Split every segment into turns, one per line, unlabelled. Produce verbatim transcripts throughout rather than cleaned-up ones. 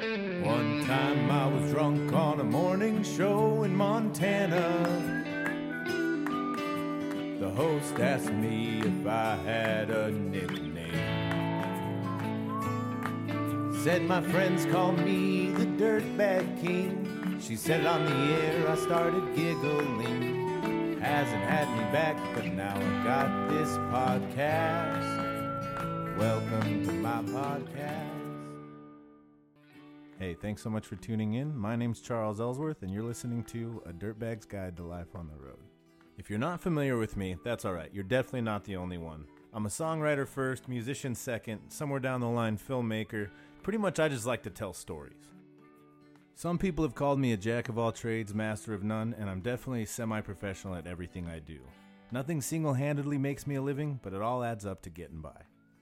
One time I was drunk on a morning show in Montana. The host asked me if I had a nickname. Said my friends call me the Dirtbag King. She said it on the air, I started giggling. Hasn't had me back, but now I got this podcast. Welcome to my podcast. Hey, thanks so much for tuning in. My name's Charles Ellsworth, and you're listening to A Dirtbag's Guide to Life on the Road. If you're not familiar with me, that's all right. You're definitely not the only one. I'm a songwriter first, musician second, somewhere down the line filmmaker. Pretty much I just like to tell stories. Some people have called me a jack of all trades, master of none, and I'm definitely semi-professional at everything I do. Nothing single-handedly makes me a living, but it all adds up to getting by.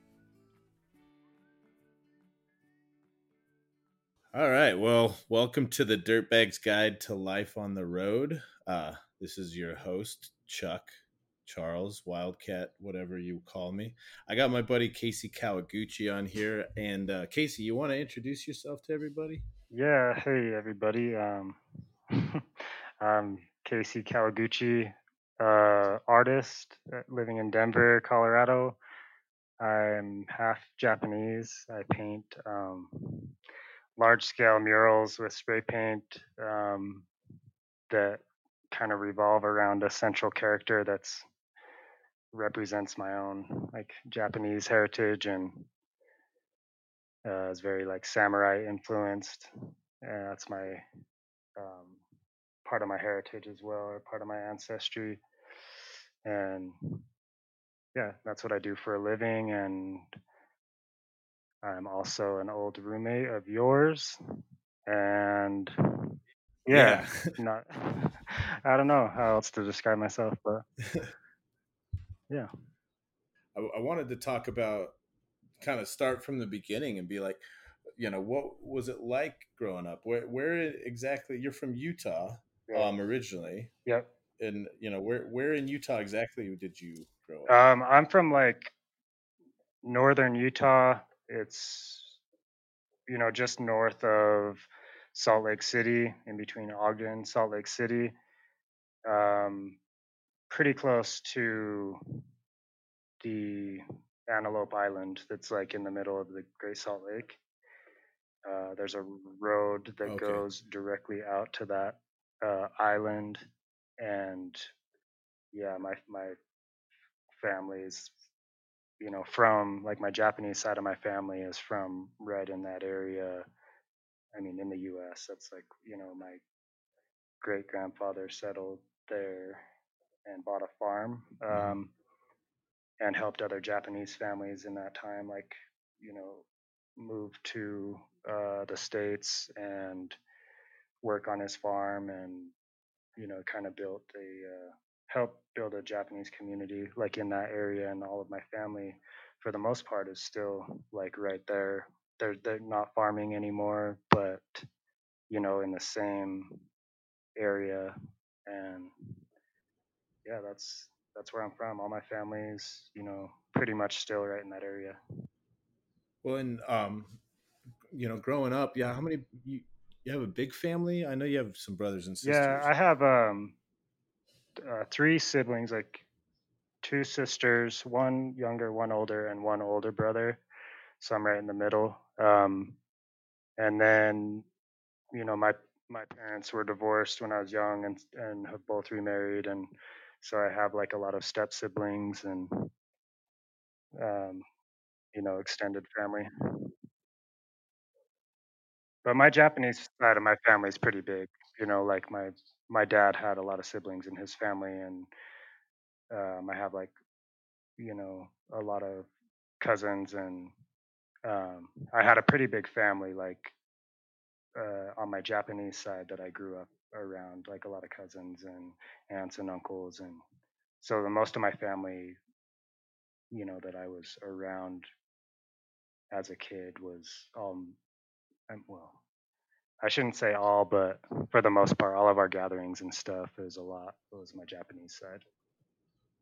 All right, well, welcome to the Dirtbag's Guide to Life on the Road. Uh, this is your host, Chuck, Charles, Wildcat, whatever you call me. I got my buddy Casey Kawaguchi on here. And uh, Casey, you want to introduce yourself to everybody?
Yeah, hey everybody. Um, I'm Casey Kawaguchi, uh, artist uh, living in Denver, Colorado. I'm half Japanese. I paint um, large-scale murals with spray paint um, that kind of revolve around a central character that's represents my own like Japanese heritage and uh, is very like samurai influenced. And that's my um, part of my heritage as well, or part of my ancestry. And yeah, that's what I do for a living. And I'm also an old roommate of yours. And yeah,
Yeah.
not, I don't know how else to describe myself, but yeah.
I, I wanted to talk about, kind of start from the beginning and be like, you know, what was it like growing up? Where, where exactly, you're from Utah
Right.
um, originally.
Yep.
And, you know, where, where in Utah exactly did you grow up?
Um, I'm from like northern Utah. It's, you know, just north of Salt Lake City, in between Ogden, Salt Lake City. Um, pretty close to the Antelope Island that's like in the middle of the Great Salt Lake. Uh, there's a road that
Okay.
goes directly out to that uh, island, and yeah, my my family's, you know, from like my Japanese side of my family is from right in that area. I mean, in the U S, that's like, you know, my great grandfather settled there and bought a farm.
Mm-hmm.
Um, and helped other Japanese families in that time, like, you know, move to uh, the States and work on his farm and, you know, kind of built a, uh, help build a Japanese community like in that area. And all of my family, for the most part, is still like right there. They're, they're not farming anymore, but, you know, in the same area. And yeah, that's, that's where I'm from. All my family's, you know, pretty much still right in that area.
Well, and, um, you know, growing up, yeah, how many, you, you have a big family? I know you have some brothers and
Yeah,
sisters.
I have um uh, three siblings, like two sisters, one younger, one older, and one older brother. So I'm right in the middle. Um, and then, you know, my my parents were divorced when I was young, and and have both remarried, and so I have like a lot of step siblings and um, you know, extended family. But my Japanese side of my family is pretty big. You know, like my my dad had a lot of siblings in his family, and um, I have like, you know, a lot of cousins, and um, I had a pretty big family, like uh, on my Japanese side that I grew up around, like a lot of cousins and aunts and uncles, and so the most of my family, you know, that I was around as a kid was all, um, well, I shouldn't say all, but for the most part, all of our gatherings and stuff is a lot. It was my Japanese side.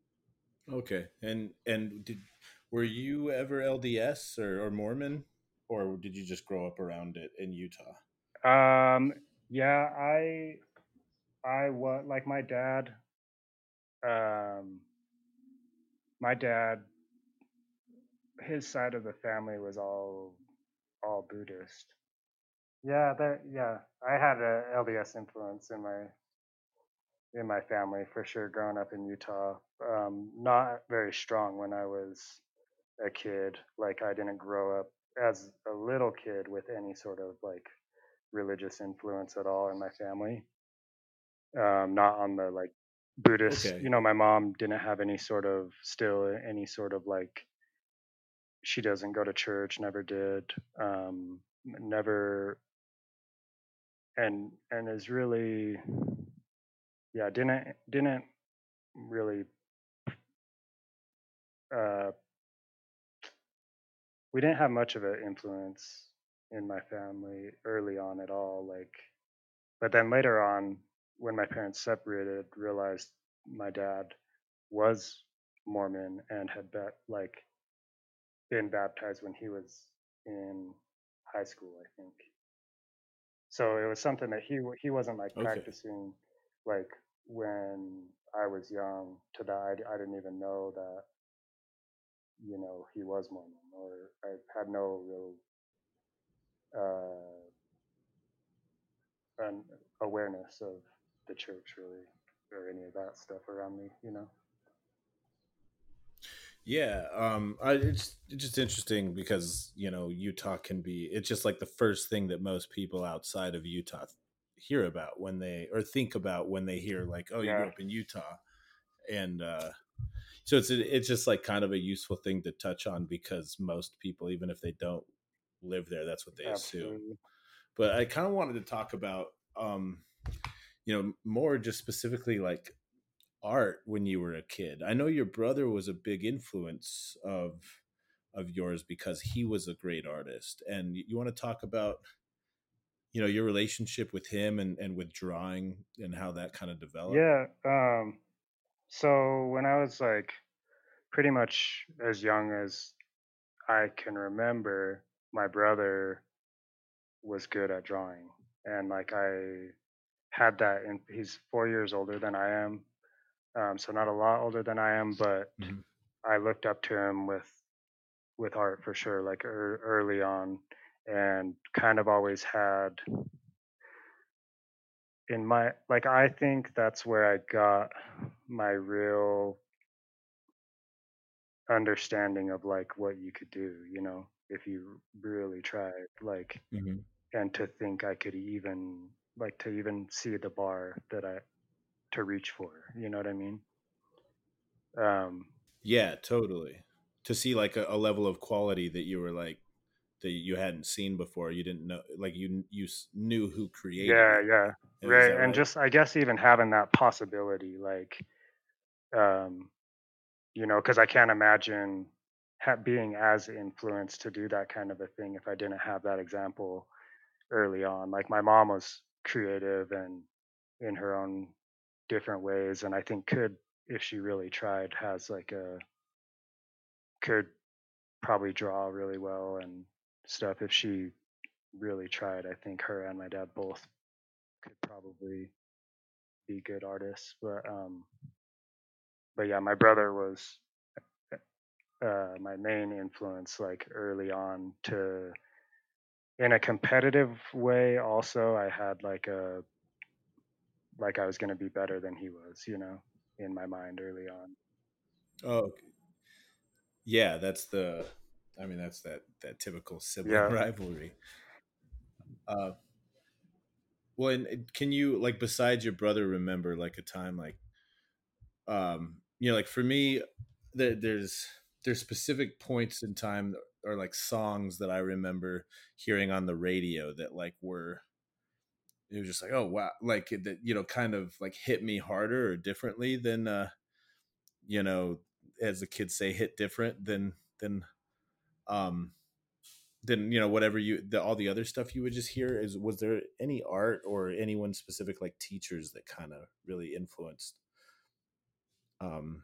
Okay. And, and did, were you ever L D S or, or Mormon? or did you just grow up around it in Utah?
Um, yeah, I I was like my dad. Um, my dad, his side of the family was all all Buddhist. Yeah, that yeah, I had a L D S influence in my in my family for sure growing up in Utah. Um, not very strong when I was a kid. Like I didn't grow up as a little kid with any sort of like religious influence at all in my family. Um, not on the like Buddhist. You
Okay.
know, my mom didn't have any sort of still any sort of like she doesn't go to church, never did, um, never, and and is really yeah didn't didn't really uh, we didn't have much of an influence in my family early on at all. Like, but then later on, when my parents separated, realized my dad was Mormon and had bet like been baptized when he was in high school, I think. So it was something that he he wasn't like
Okay.
practicing like when I was young to that I, I didn't even know that you know he was Mormon or I had no real uh, an awareness of the church really or any of that stuff around me, you know.
Yeah, um, I, it's it's just interesting because you know Utah can be. It's just like the first thing that most people outside of Utah hear about when they or think about when they hear like, oh, you
Yeah,
grew up in Utah, and uh, so it's it's just like kind of a useful thing to touch on because most people, even if they don't live there, that's what they assume.
absolutely.
But I kind of wanted to talk about, um, you know, more just specifically like art when you were a kid. I know your brother was a big influence of of yours because he was a great artist. And you want to talk about, you know, your relationship with him and and with drawing and how that kind of developed?
Yeah. Um, so when I was like pretty much as young as I can remember, my brother was good at drawing, and like I had that. And he's four years older than I am, um, so not a lot older than I am, but
Mhm.
I looked up to him with with art for sure, like ear early on, and kind of always had in my like I think that's where I got my real understanding of like what you could do, you know, if you really tried, like,
Mhm.
and to think I could even like to even see the bar that I to reach for, you know what I mean? Um,
Yeah, totally. To see like a, a level of quality that you were like that you hadn't seen before, you didn't know, like you you s- knew who created
yeah,
it.
yeah,
Is
right,
that
and
right?
just I guess even having that possibility, like, um, you know, because I can't imagine ha- being as influenced to do that kind of a thing if I didn't have that example early on. Like my mom was creative and in her own different ways, and I think could, if she really tried, has like a could probably draw really well and stuff. If she really tried, I think her and my dad both could probably be good artists. But um, but yeah, my brother was uh, my main influence, like early on to in a competitive way. Also, I had like a like I was going to be better than he was, you know, in my mind early on.
Oh, yeah, that's the I mean that's that that typical sibling
Yeah,
rivalry. Uh well, and and can you like besides your brother remember like a time like um you know like for me there, there's there's specific points in time or like songs that I remember hearing on the radio that like were it was just like oh wow like it- that you know kind of like hit me harder or differently than uh you know as the kids say hit different than than um than you know whatever you the all the other stuff you would just hear is was there any art or anyone specific like teachers that kind of really influenced um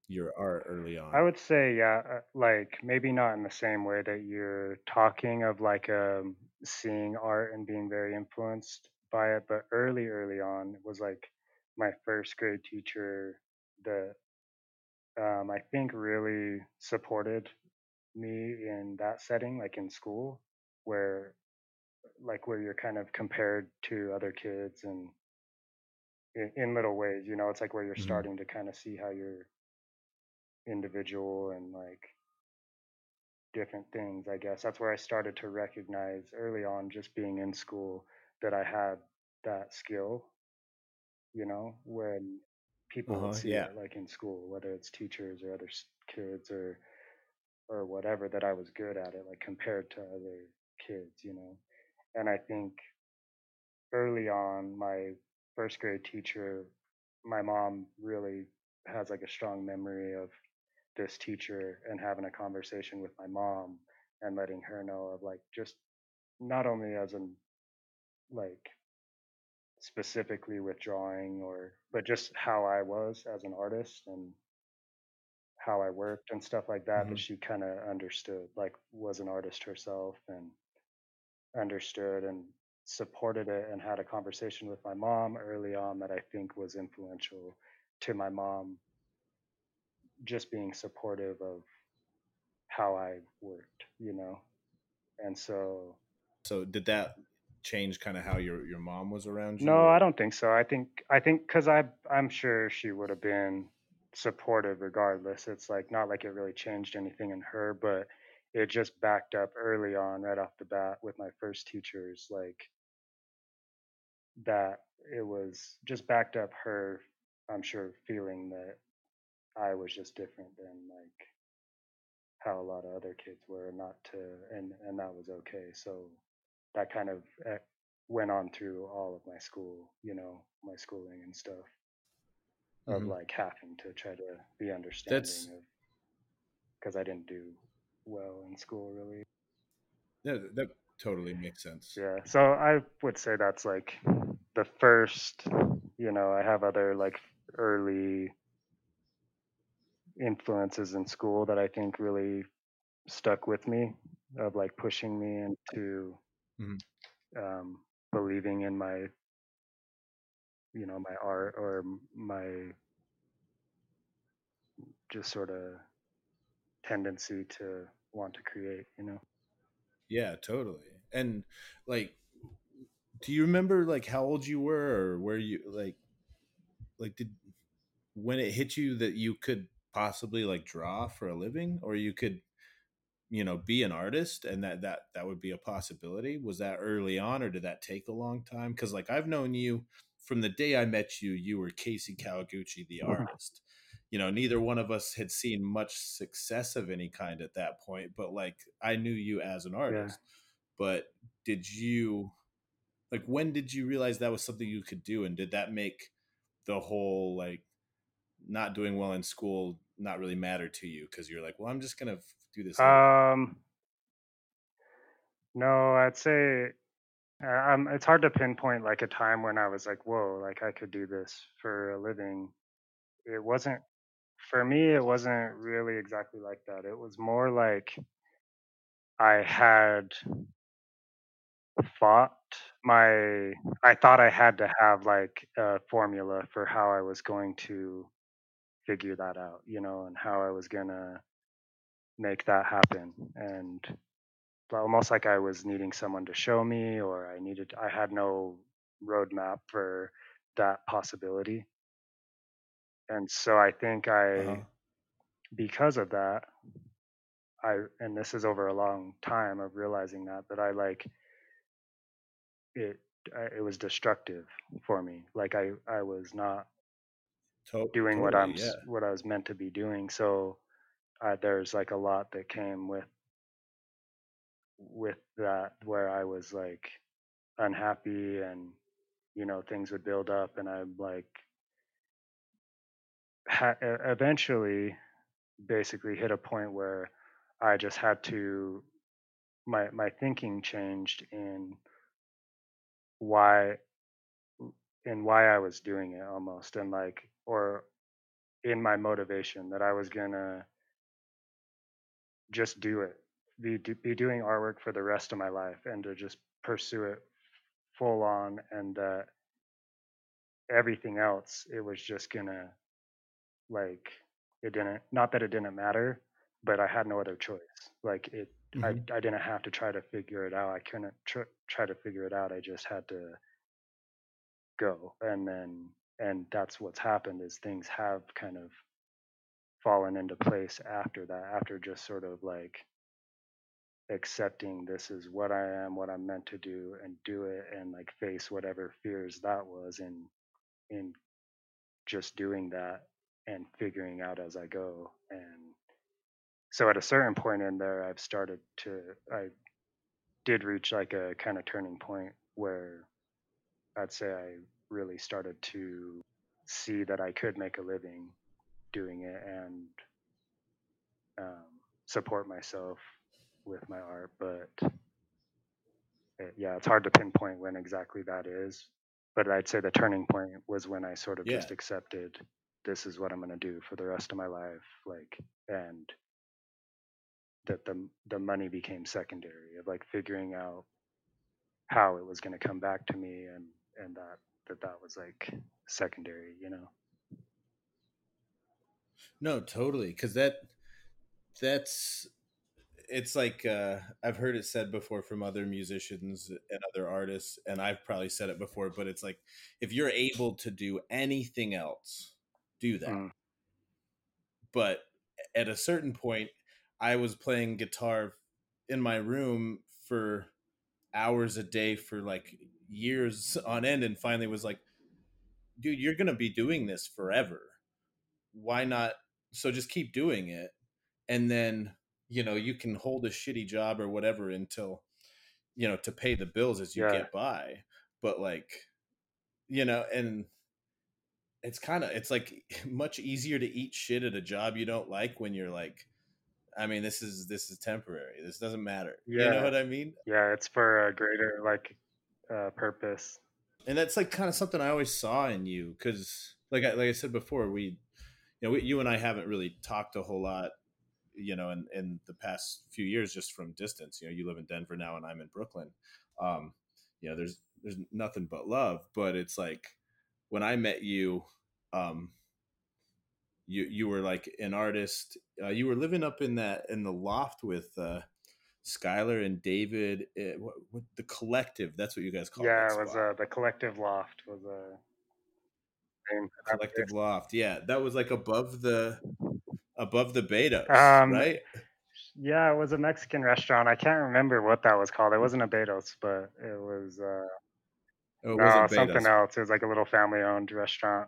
your art early
I
on?
would say, yeah, uh, like maybe not in the same way that you're talking of like um, seeing art and being very influenced by it, but early, early on, it was like my first grade teacher that um, I think really supported me in that setting, like in school, where like where you're kind of compared to other kids and in, in little ways, you know, it's like where you're
Hmm.
starting to kind of see how you're individual and like different things, I guess. That's where I started to recognize early on, just being in school, that I had that skill, you know, when people would
Uh-huh.
see
Yeah.
it, like in school, whether it's teachers or other s- kids or or whatever, that I was good at it, like compared to other kids, you know. And I think early on, my first grade teacher, my mom really has like a strong memory of this teacher and having a conversation with my mom and letting her know of like just not only as an like specifically with drawing or but just how I was as an artist and how I worked and stuff like that, that
Hmm.
she kind of understood, like was an artist herself and understood and supported it and had a conversation with my mom early on that I think was influential to my mom just being supportive of how I worked, you know. And so
So did that change kind of how your your mom was around you,
no, I
or?
don't think so. I think I think because I I'm sure she would have been supportive regardless. It's like not like it really changed anything in her, but it just backed up early on right off the bat with my first teachers, like that it was just backed up her, I'm sure, feeling that I was just different than like how a lot of other kids were, not to, and and that was okay. So that kind of uh, went on through all of my school, you know, my schooling and stuff, of
Hmm.
like having to try to be understanding
That's
of because I didn't do well in school really.
that, that totally makes sense.
Yeah, so I would say that's like the first, you know, I have other like early influences in school that I think really stuck with me, of like pushing me into
Hmm.
um, believing in my, you know, my art or m- my just sort of tendency to want to create, you know.
Yeah, totally. And like, do you remember like how old you were, or where you like like did when it hit you that you could possibly like draw for a living, or you could, you know, be an artist, and that that that would be a possibility? Was that early on, or did that take a long time? Because like I've known you from the day I met you, you were Casey Kawaguchi, the artist. You know, neither one of us had seen much success of any kind at that point, but like I knew you as an
Yeah.
artist. But did you like when did you realize that was something you could do, and did that make the whole like not doing well in school not really matter to you because you're like, well, I'm just gonna f- do this other thing?
Um, no, I'd say uh, um, it's hard to pinpoint like a time when I was like, whoa, like I could do this for a living. It wasn't for me. It wasn't really exactly like that. It was more like I had fought my. I thought I had to have like a formula for how I was going to figure that out, you know, and how I was gonna make that happen. And almost like I was needing someone to show me, or I needed, I had no roadmap for that possibility. And so I think I,
Uh-huh.
because of that, I, and this is over a long time of realizing that, that I like it, I- it was destructive for me. Like I, I was not
To-
doing what I'm,
totally,
s-
yeah.
what I was meant to be doing. So uh, there's like a lot that came with, with that where I was like unhappy and, you know, things would build up and I'm like, ha- e- eventually basically hit a point where I just had to, my my thinking changed in why, in why I was doing it almost, and like, or in my motivation that I was gonna just do it, be do, be doing artwork for the rest of my life, and to just pursue it full on, and uh, everything else, it was just gonna like it didn't not that it didn't matter, but I had no other choice. Like it, I
Hmm.
I didn't have to try to figure it out. I couldn't tr- try to figure it out. I just had to go, and then and that's what's happened is things have kind of fallen into place after that. After just sort of like accepting this is what I am, what I'm meant to do, and do it, and like face whatever fears that was, in in just doing that and figuring out as I go. And so at a certain point in there, I've started to, I did reach like a kind of turning point where I'd say I really started to see that I could make a living doing it, and um, support myself with my art. But it, yeah, it's hard to pinpoint when exactly that is. But I'd say the turning point was when I sort of
Yeah.
just accepted this is what I'm going to do for the rest of my life. Like, and that the the money became secondary, of like figuring out how it was going to come back to me, and and that that that was like secondary, you know.
No, totally. Because that that's it's like uh, I've heard it said before from other musicians and other artists, and I've probably said it before, but it's like if you're able to do anything else, do that.
Mm,
But at a certain point, I was playing guitar in my room for hours a day for like years on end, and finally was like, dude, you're going to be doing this forever. Why not? So just keep doing it. And then, you know, you can hold a shitty job or whatever until, you know, to pay the bills as you
yeah,
get by. But like, you know, and it's kind of, it's like much easier to eat shit at a job you don't like when you're like, I mean, this is, this is temporary. This doesn't matter. You know
yeah,
what I mean?
yeah. It's for a greater like uh, purpose.
And that's like kind of something I always saw in you. Cause like I, like I said before, we, you know, we, you and I haven't really talked a whole lot, you know, in, in the past few years, just from distance. You know, you live in Denver now and I'm in Brooklyn. Um, you know, there's there's nothing but love. But it's like when I met you, um, you you were like an artist. Uh, you were living up in that in the loft with uh, Skylar and David. Uh, what, what, the collective? That's what you guys called that
Yeah, it was
spot.
uh, the Collective Loft was a name for that
Collective loft. Yeah, that was like above the above the
place.
Betos,
Um,
right?
yeah, it was a Mexican restaurant. I can't remember what that was called. It wasn't a Betos, but it was uh,
Oh, it
no,
wasn't
something
Betos.
else. It was like a little family-owned restaurant.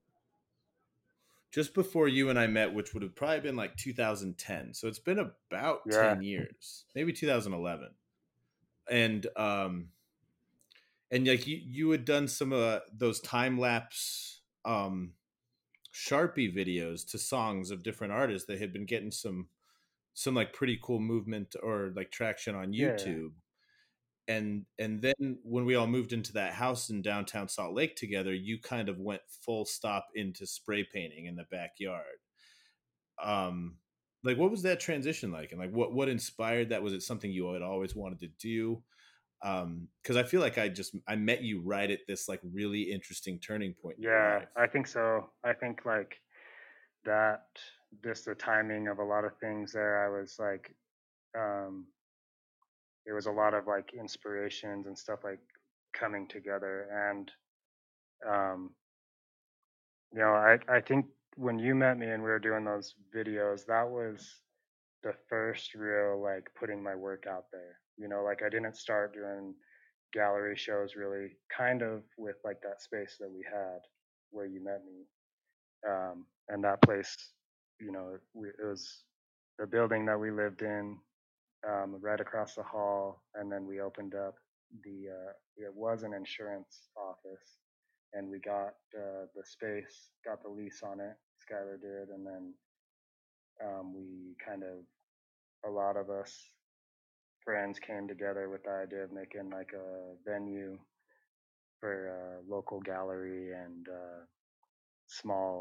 Just before you and I met, which would have probably been like two thousand ten. So it's been about
Yeah,
ten years, maybe two thousand eleven. And um and like you you had done some of uh, those time lapse um Sharpie videos to songs of different artists that had been getting some some like pretty cool movement or like traction on
yeah,
YouTube. And and then when we all moved into that house in downtown Salt Lake together, you kind of went full stop into spray painting in the backyard. um like what was that transition like, and like what what inspired that? Was it something you had always wanted to do? Um because I feel like i just I met you right at this like really interesting turning point in your
yeah.
life.
I think so. I think like that, just the timing of a lot of things there. I was like, um, there was a lot of like inspirations and stuff like coming together, and um, you know, I I think when you met me and we were doing those videos, that was the first real like putting my work out there. You know, like I didn't start doing gallery shows really, kind of with like that space that we had where you met me. Um, and that place, you know, we, it was the building that we lived in, um, right across the hall, and then we opened up the. Uh, it was an insurance office, and we got uh, the space, got the lease on it. Skylar did, and then um, we kind of, a lot of us friends came together with the idea of making like a venue for a local gallery and uh, small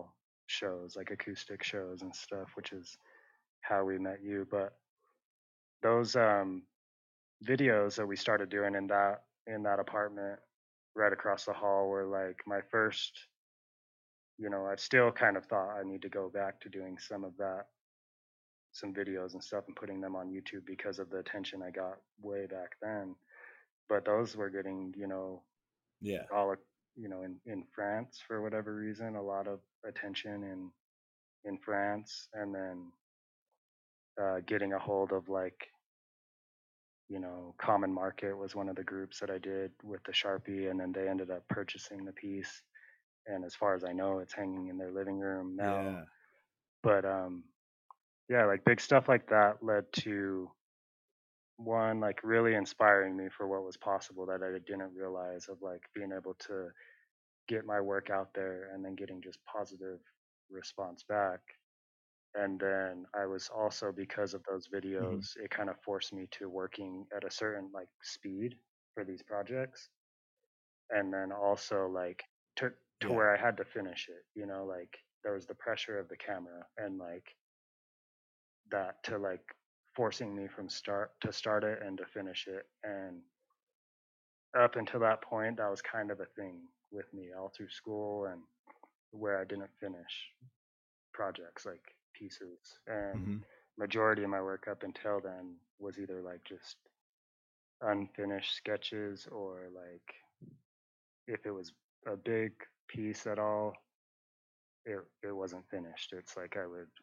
shows, like acoustic shows and stuff, which is how we met you. But those um, videos that we started doing in that in that apartment right across the hall were like my first. You know, I still kind of thought I need to go back to doing some of that, some videos and stuff, and putting them on YouTube because of the attention I got way back then. But those were getting, you know,
Yeah.
all you know in in France for whatever reason, a lot of attention in in France, and then uh, getting a hold of like you know Common Market was one of the groups that I did with the Sharpie, and then they ended up purchasing the piece. And as far as I know, it's hanging in their living room now.
Yeah.
But um, yeah, like big stuff like that led to one like really inspiring me for what was possible that I didn't realize, of like being able to get my work out there and then getting just positive response back. And then I was also, because of those
Hmm.
videos, it kind of forced me to working at a certain like speed for these projects. And then also like to to
Yeah.
where I had to finish it, you know, like there was the pressure of the camera, and like that to like forcing me from start to start it and to finish it. And up until that point, that was kind of a thing with me all through school, and where I didn't finish projects like pieces. And
Hmm.
majority of my work up until then was either like just unfinished sketches, or like if it was a big piece at all, it it wasn't finished. It's like I would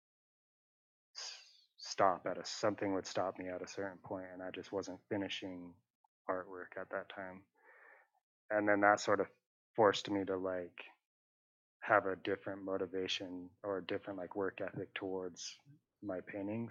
stop at a something would stop me at a certain point, and I just wasn't finishing artwork at that time. And then that sort of forced me to like have a different motivation or a different like work ethic towards my paintings,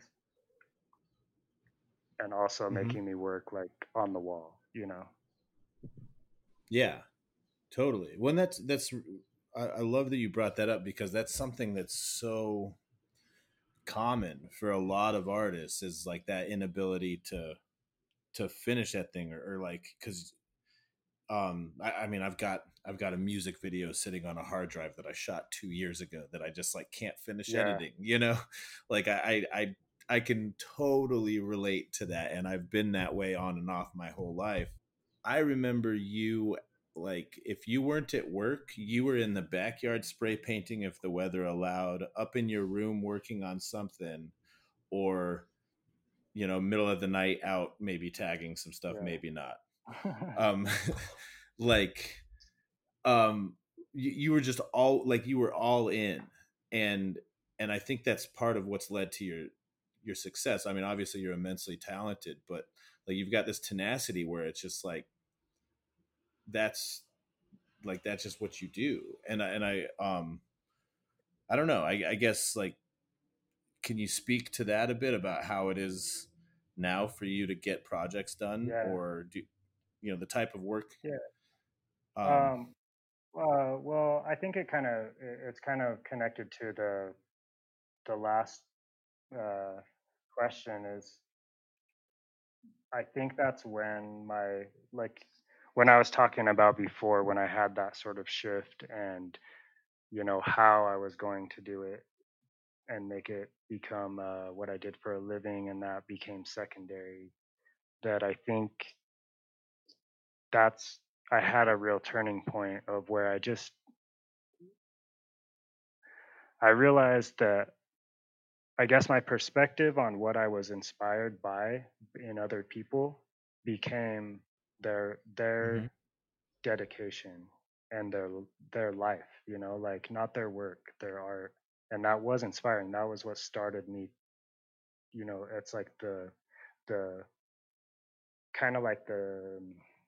and also
Hmm.
making me work like on the wall, you know.
Yeah. Totally. When that's that's I, I love that you brought that up because that's something that's so common for a lot of artists is like that inability to to finish that thing or, or like because um I, I mean I've got I've got a music video sitting on a hard drive that I shot two years ago that I just like can't finish
Yeah,
editing, you know. Like I I I, I can totally relate to that, and I've been that way on and off my whole life. I remember you, like if you weren't at work, you were in the backyard spray painting if the weather allowed, up in your room working on something, or you know, middle of the night out maybe tagging some stuff,
yeah.
maybe not. Um like um you, you were just all like you were all in, and and I think that's part of what's led to your your success. I mean, obviously you're immensely talented, but like you've got this tenacity where it's just like that's like that's just what you do. And I, and I um I don't know. I, I guess like can you speak to that a bit about how it is now for you to get projects done,
Yeah,
or do you know the type of work?
yeah.
Um,
Um, uh, well, I think it kind of it's kind of connected to the the last uh, question. Is I think that's when my like when I was talking about before, when I had that sort of shift, and you know how I was going to do it and make it become uh, what I did for a living, and that became secondary. That I think that's I had a real turning point of where I just I realized that I guess my perspective on what I was inspired by in other people became their
mhm.
their dedication and their their life, you know, like not their work, their art. And that was inspiring. That was what started me, you know, it's like the the kind of like the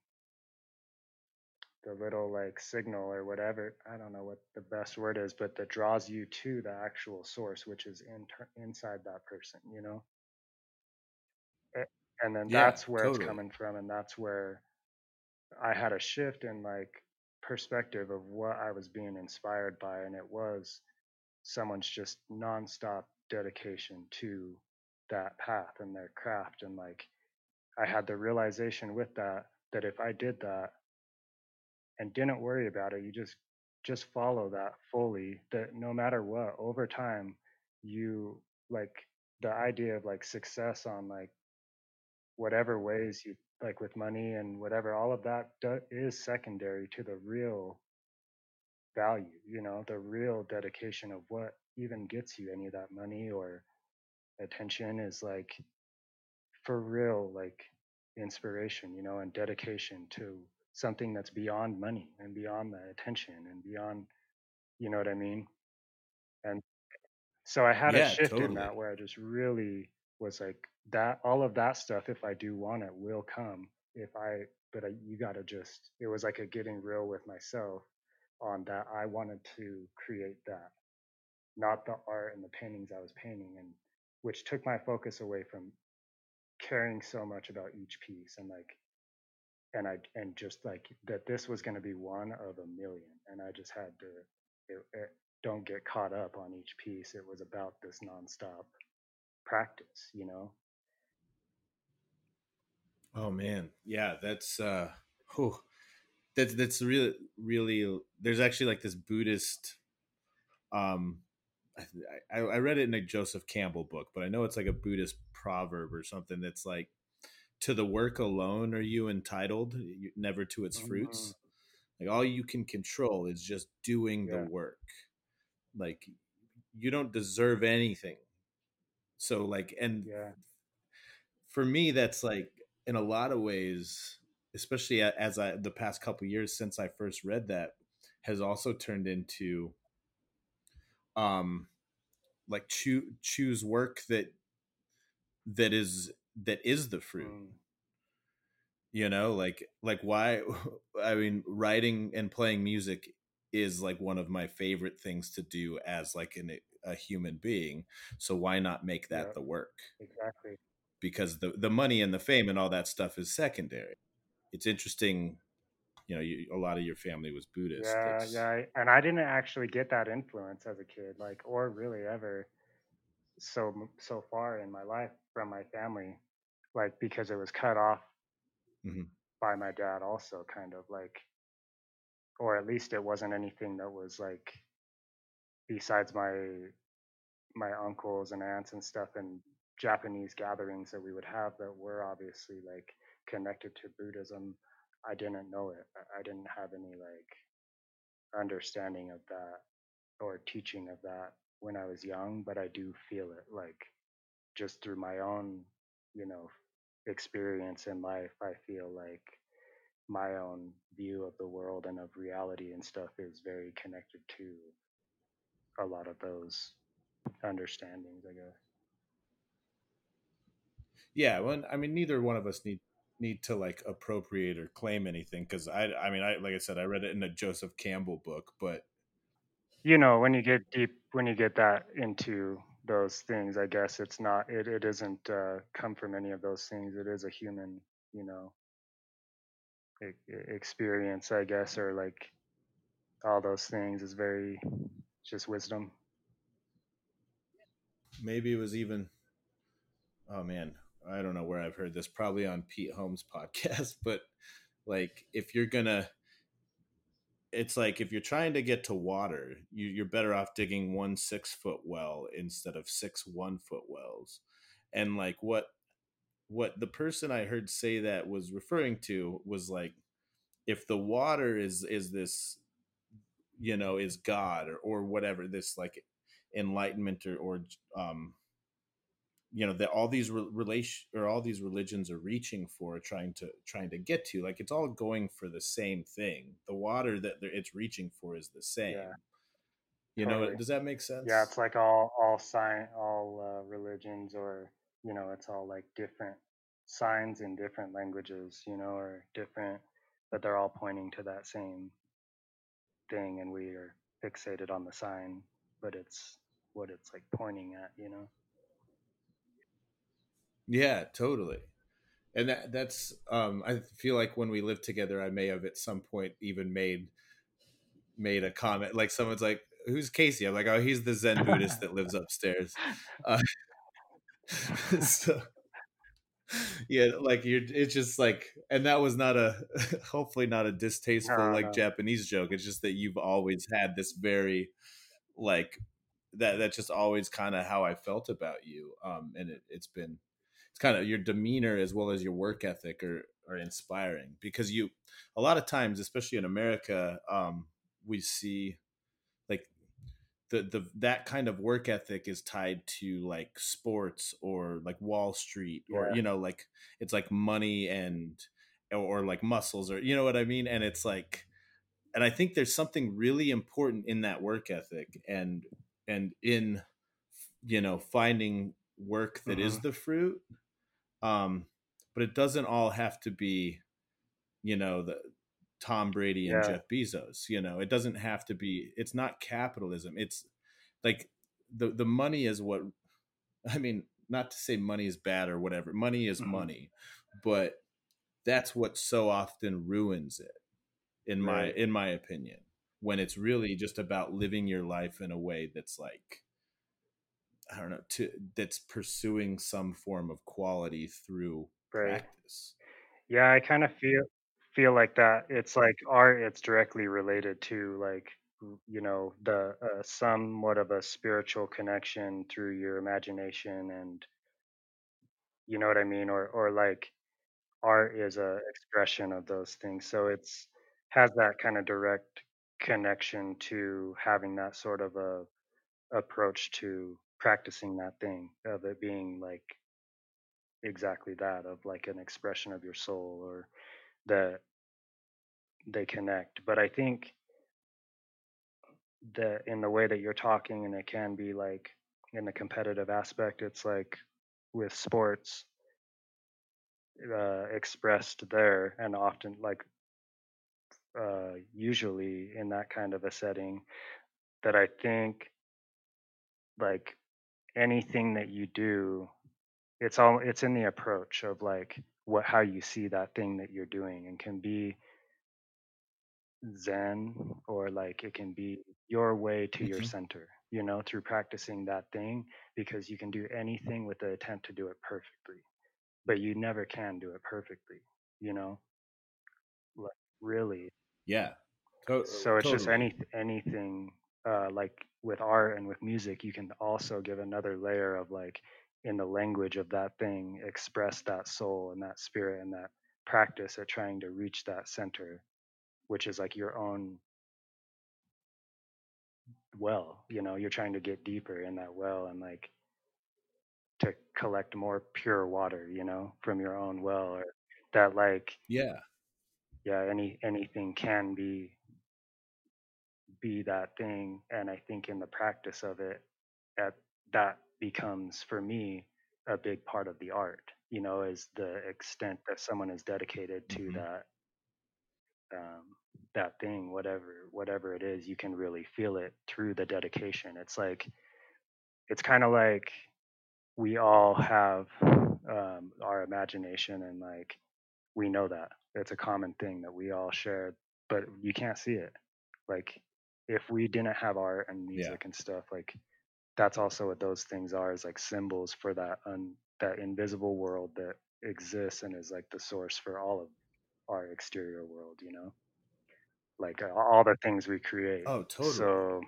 the little like signal or whatever. I don't know what the best word is, but that draws you to the actual source, which is in, inside that person, you know. A- And then
Yeah,
that's where it's
totally.
coming from, and that's where I had a shift in like perspective of what I was being inspired by, and it was someone's just nonstop dedication to that path and their craft. And like I had the realization with that that if I did that and didn't worry about it, you just just follow that fully, that no matter what, over time, you like the idea of like success on like whatever ways you like with money and whatever, all of that do, is secondary to the real value, you know, the real dedication of what even gets you any of that money or attention is like for real, like inspiration, you know, and dedication to something that's beyond money and beyond the attention and beyond, you know what I mean? And so I had a
Yeah,
shift in
totally.
that where I just really was like that all of that stuff, if I do want it, will come. If I but I, you got to just it was like a getting real with myself on that I wanted to create that, not the art and the paintings I was painting, and which took my focus away from caring so much about each piece and like and I and just like that this was going to be one of a million, and I just had to it, it, don't get caught up on each piece. It was about this nonstop practice, you know.
Oh man, yeah, that's uh, whew, that's that's really really. There's actually like this Buddhist. Um, I, I read it in a Joseph Campbell book, but I know it's like a Buddhist proverb or something that's like, "To the work alone are you entitled, never to its
Mm,
fruits." Like all you can control is just doing the
yeah,
work. Like you don't deserve anything. So like, and
yeah,
for me, that's like in a lot of ways, especially as I the past couple years since I first read that, has also turned into um like choose choose work that that is that is the fruit.
mm,
You know, like like why? I mean, writing and playing music is like one of my favorite things to do as like an, a human being. So why not make
yeah,
that the work?
exactly.
Because the the money and the fame and all that stuff is secondary. It's interesting, you know, you, a lot of your family was Buddhist.
Yeah,
That's
yeah, I- and I didn't actually get that influence as a kid, like, or really ever so m- so far in my life from my family, like because it was cut off
mhm.
by my dad, also kind of like, or at least it wasn't anything that was like besides my my uncles and aunts and stuff and Japanese gatherings that we would have that were obviously like connected to Buddhism. I didn't know it. I didn't have any like understanding of that or teaching of that when I was young, but I do feel it like just through my own, you know, experience in life. I feel like my own view of the world and of reality and stuff is very connected to a lot of those understandings, I guess.
Yeah. Well, I mean, neither one of us need need to like appropriate or claim anything because I I mean, I like I said, I read it in a Joseph Campbell book, but
You know, when you get deep, when you get that into those things, I guess it's not, it, it doesn't uh, come from any of those things. It is a human, you know, e- e- experience, I guess, or like all those things is very just wisdom.
maybe it was even, oh man, I don't know where I've heard this, probably on Pete Holmes' podcast, but like if you're gonna, it's like if you're trying to get to water, you, you're better off digging one six foot well instead of six one foot wells. And like what what the person I heard say that was referring to was like, if the water is is this, you know, is God, or, or whatever, this like enlightenment, or, or um you know, that all these re- relation or all these religions are reaching for, trying to trying to get to, like it's all going for the same thing. The water that it's reaching for is the
Yeah,
same. You know,
totally.
does that make
Yeah,
sense?
it's like all all sign all uh, religions, or you know, it's all like different signs in different languages, you know, or different, but they're all pointing to that same thing, and we are fixated on the sign, but it's what it's like pointing at, you know.
Yeah, totally. And that that's um I feel like when we lived together, I may have at some point even made made a comment, like someone's like, "Who's Casey?" I'm like, "Oh, he's the Zen Buddhist that lives upstairs." uh, so Yeah, like you're it's just like, and that was not a hopefully not a distasteful
No,
like
no.
Japanese joke. It's just that you've always had this very like that that's just always kind of how I felt about you. Um and it, it's been it's kind of your demeanor as well as your work ethic are are inspiring because you a lot of times, especially in America, um we see like the the that kind of work ethic is tied to like sports or like Wall Street, or
Yeah,
you know, like it's like money and or, or like muscles, or you know what I mean. And it's like, and I think there's something really important in that work ethic, and and in you know finding work that
hmm
is the fruit. Um but it doesn't all have to be, you know, the Tom Brady and
yeah,
Jeff Bezos. You know, it doesn't have to be. It's not capitalism. It's like the the money is what I mean. Not to say money is bad or whatever. Money is
hmm
money, but that's what so often ruins it, in my
right,
in my opinion. When it's really just about living your life in a way that's like, I don't know, to that's pursuing some form of quality through
right.
practice.
Yeah, I kind of feel feel like that. It's like art. It's directly related to like w- you know the uh, somewhat of a spiritual connection through your imagination, and you know what I mean, or or like art is a expression of those things. So it's has that kind of direct connection to having that sort of a approach to practicing that thing of it being like exactly that of like an expression of your soul or that they connect. But I think that in the way that you're talking, and it can be like in the competitive aspect, it's like with sports uh, expressed there, and often like uh, usually in that kind of a setting, that I think like anything that you do, it's all it's in the approach of like what how you see that thing that you're doing, and can be zen, or like it can be your way to your
Mhm.
center, you know, through practicing that thing, because you can do anything with the attempt to do it perfectly, but you never can do it perfectly, you know, like really.
Yeah, to-
So it's just
totally.
any anything uh, like with art and with music, you can also give another layer of like in the language of that thing, express that soul and that spirit and that practice at trying to reach that center, which is like your own well. You know, you're trying to get deeper in that well, and like to collect more pure water, you know, from your own well, or that like
Yeah.
yeah, any anything can be be that thing. And I think in the practice of it, that that becomes for me a big part of the art, you know, is the extent that someone is dedicated to
hmm
that um, that thing, whatever whatever it is. You can really feel it through the dedication. It's like it's kind of like we all have um, our imagination, and like we know that it's a common thing that we all share, but you can't see it. Like if we didn't have art and
Yeah.
music and stuff, like that's also what those things are, is like symbols for that un, that invisible world that exists and is like the source for all of our exterior world, you know, like uh, all the things we create.
Oh, totally.
So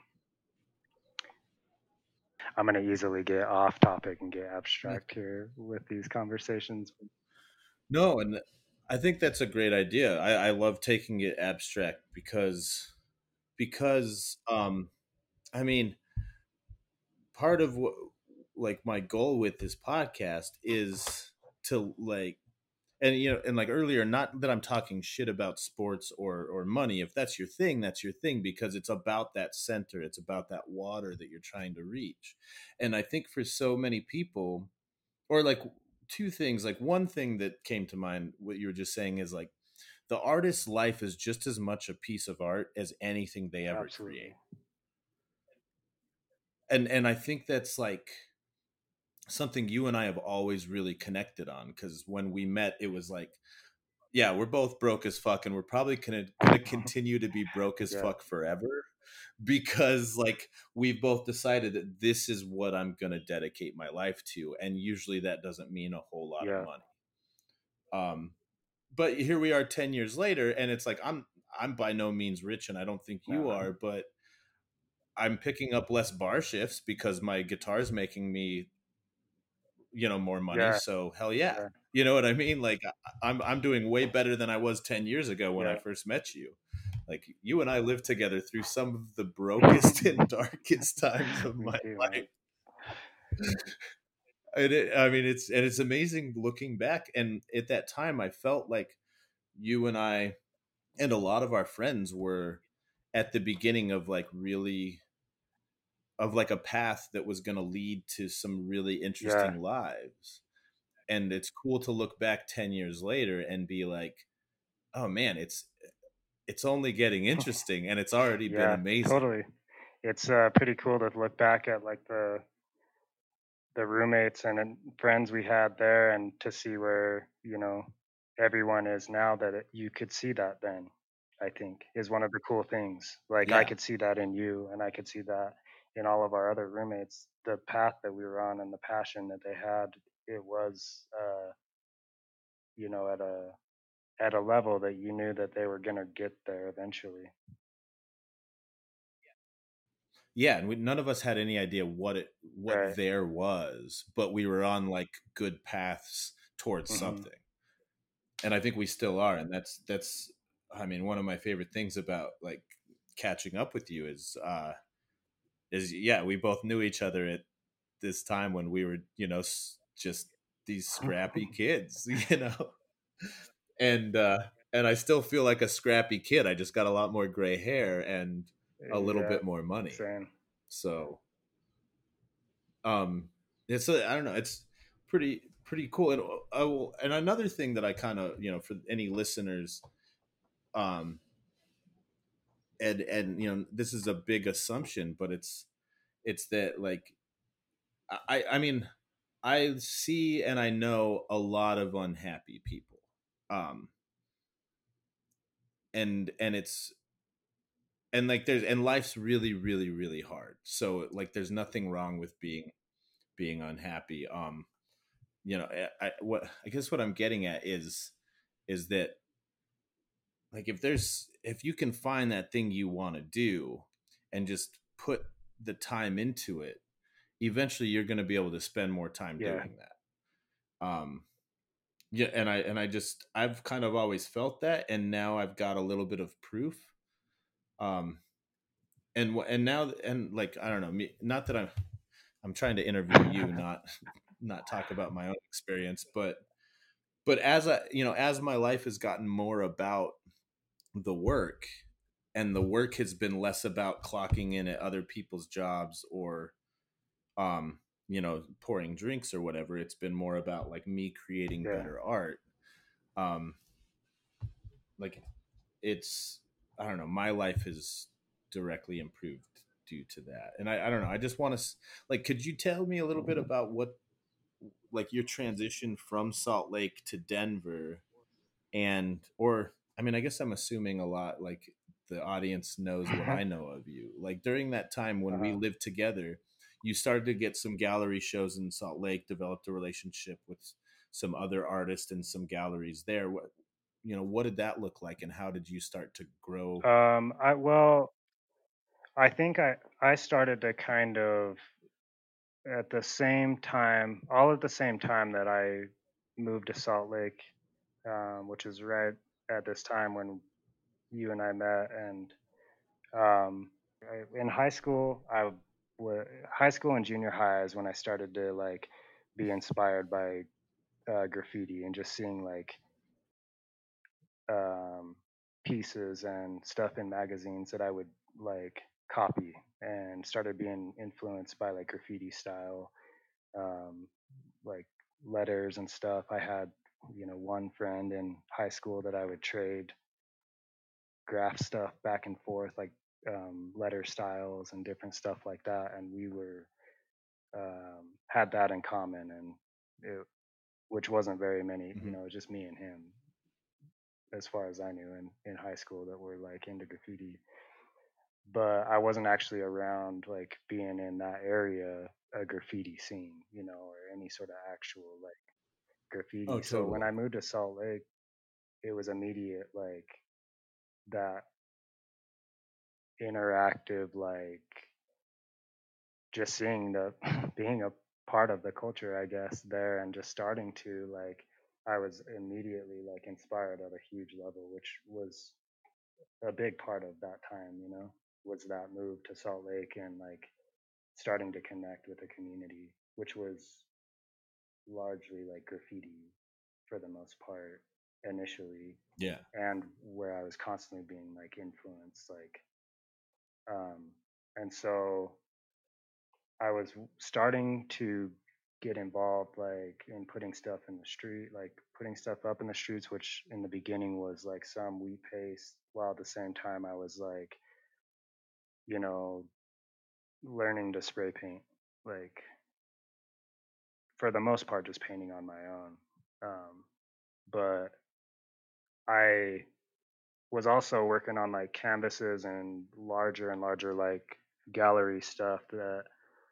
I'm going to easily get off topic and get
Yeah.
abstract here with these conversations.
No, and I think that's a great idea. I, I love taking it abstract because because um I mean, part of what like my goal with this podcast is to like, and you know, and like earlier, not that I'm talking shit about sports or or money. If that's your thing, that's your thing, because it's about that center, it's about that water that you're trying to reach. And I think for so many people, or like two things, like one thing that came to mind what you were just saying is like the artist's life is just as much a piece of art as anything they ever
Absolutely.
create. And and I think that's like something you and I have always really connected on, because when we met it was like, yeah, we're both broke as fuck, and we're probably gonna gonna continue to be broke as
Yeah.
fuck forever, because like we've both decided that this is what I'm gonna dedicate my life to, and usually that doesn't mean a whole lot of
Yeah.
money. Um, but here we are ten years later, and it's like I'm I'm by no means rich, and I don't think you
No.
are, but I'm picking up less bar shifts because my guitar's making me, you know, more money.
Yeah.
So hell yeah.
Yeah.
You know what I mean? Like I'm I'm doing way better than I was ten years ago when I
Yeah.
first met you. Like you and I lived together through some of the brokest and darkest times of
Me
my
too, man.
life. And it, I mean, it's and it's amazing looking back. And at that time, I felt like you and I and a lot of our friends were at the beginning of like really of like a path that was going to lead to some really
Yeah.
interesting lives. And it's cool to look back ten years later and be like, oh man, it's it's only getting interesting and it's already been
Yeah,
amazing.
totally. It's uh, pretty cool to look back at like the the roommates and then friends we had there, and to see where you know everyone is now. That it, you could see that then, I think, is one of the cool things. Like I
Yeah.
could see that in you, and I could see that in all of our other roommates. The path that we were on and the passion that they had, it was, uh, you know, at a at a level that you knew that they were gonna get there eventually.
Yeah, and we, none of us had any idea what it what
Right.
there was, but we were on like good paths towards
Hmm.
something. And I think we still are, and that's that's I mean, one of my favorite things about like catching up with you is uh is yeah, we both knew each other at this time when we were, you know, s- just these scrappy kids, you know. And uh and I still feel like a scrappy kid. I just got a lot more gray hair and a little
Yeah.
bit more money.
Same.
So, um it's a, I don't know, it's pretty pretty cool. And I will, and another thing that I kind of, you know, for any listeners, um and and you know, this is a big assumption, but it's it's that like I I mean, I see and I know a lot of unhappy people. Um and and it's and like there's and life's really really really hard. So like there's nothing wrong with being being unhappy. Um you know, I, I what I guess what I'm getting at is is that like if there's if you can find that thing you want to do and just put the time into it, eventually you're going to be able to spend more time
Yeah.
doing that. Um yeah, and I and I just I've kind of always felt that, and now I've got a little bit of proof. Um and wh- and now and like I don't know, me, not that I'm I'm trying to interview you, not not talk about my own experience, but but as I, you know, as my life has gotten more about the work, and the work has been less about clocking in at other people's jobs or um you know, pouring drinks or whatever, it's been more about like me creating
Yeah.
better art. um like it's I don't know, my life has directly improved due to that. And i, I don't know, I just want to like, could you tell me a little bit about what like your transition from Salt Lake to Denver, and or I mean, I guess I'm assuming a lot like the audience knows what I know of you. Like during that time when we
Uh-huh.
lived together, you started to get some gallery shows in Salt Lake, developed a relationship with some other artists and some galleries there. What, you know, what did that look like, and how did you start to grow?
Um, I well, I think I I started to kind of at the same time, all at the same time that I moved to Salt Lake, um, which is right at this time when you and I met. And um, I- in high school, I wa high school and junior high is when I started to like be inspired by uh, graffiti and just seeing like um, pieces and stuff in magazines that I would like copy, and started being influenced by like graffiti style, um, like letters and stuff. I had, you know, one friend in high school that I would trade graph stuff back and forth, like um, letter styles and different stuff like that. And we were, um, had that in common, and it, which wasn't very many, you
Mhm.
know, just me and him, as far as I knew, in, in high school, that were like into graffiti. But I wasn't actually around like being in that area, a graffiti scene, you know, or any sort of actual like. graffiti.
Oh,
So when
totally.
I moved to Salt Lake, it was immediate, like that interactive, like just seeing the being a part of the culture, I guess, there, and just starting to like I was immediately like inspired at a huge level, which was a big part of that time, you know, was that move to Salt Lake and like starting to connect with the community, which was largely like graffiti for the most part initially,
Yeah.
and where I was constantly being like influenced, like, um, and so I was starting to get involved like in putting stuff in the street, like putting stuff up in the streets, which in the beginning was like some wheat paste, while at the same time I was like, you know, learning to spray paint, like for the most part, just painting on my own. Um, but I was also working on like canvases and larger and larger like gallery stuff that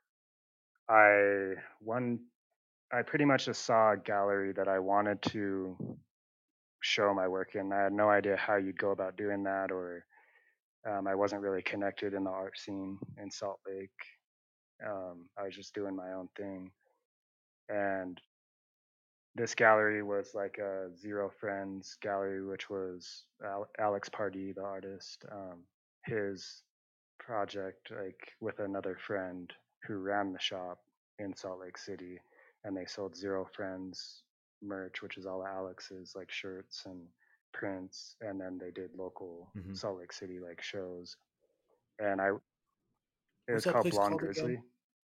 I one I pretty much just saw a gallery that I wanted to show my work in. I had no idea how you'd go about doing that, or um, I wasn't really connected in the art scene in Salt Lake. Um, I was just doing my own thing, and this gallery was like a Zero Friends gallery, which was Al- Alex Pardee, the artist, um, his project, like with another friend who ran the shop in Salt Lake City, and they sold Zero Friends merch, which is all Alex's like shirts and prints, and then they did local
Mm-hmm.
Salt Lake City like shows, and I it
What's
was
that
called
place
Blonde
called again?
Grizzly.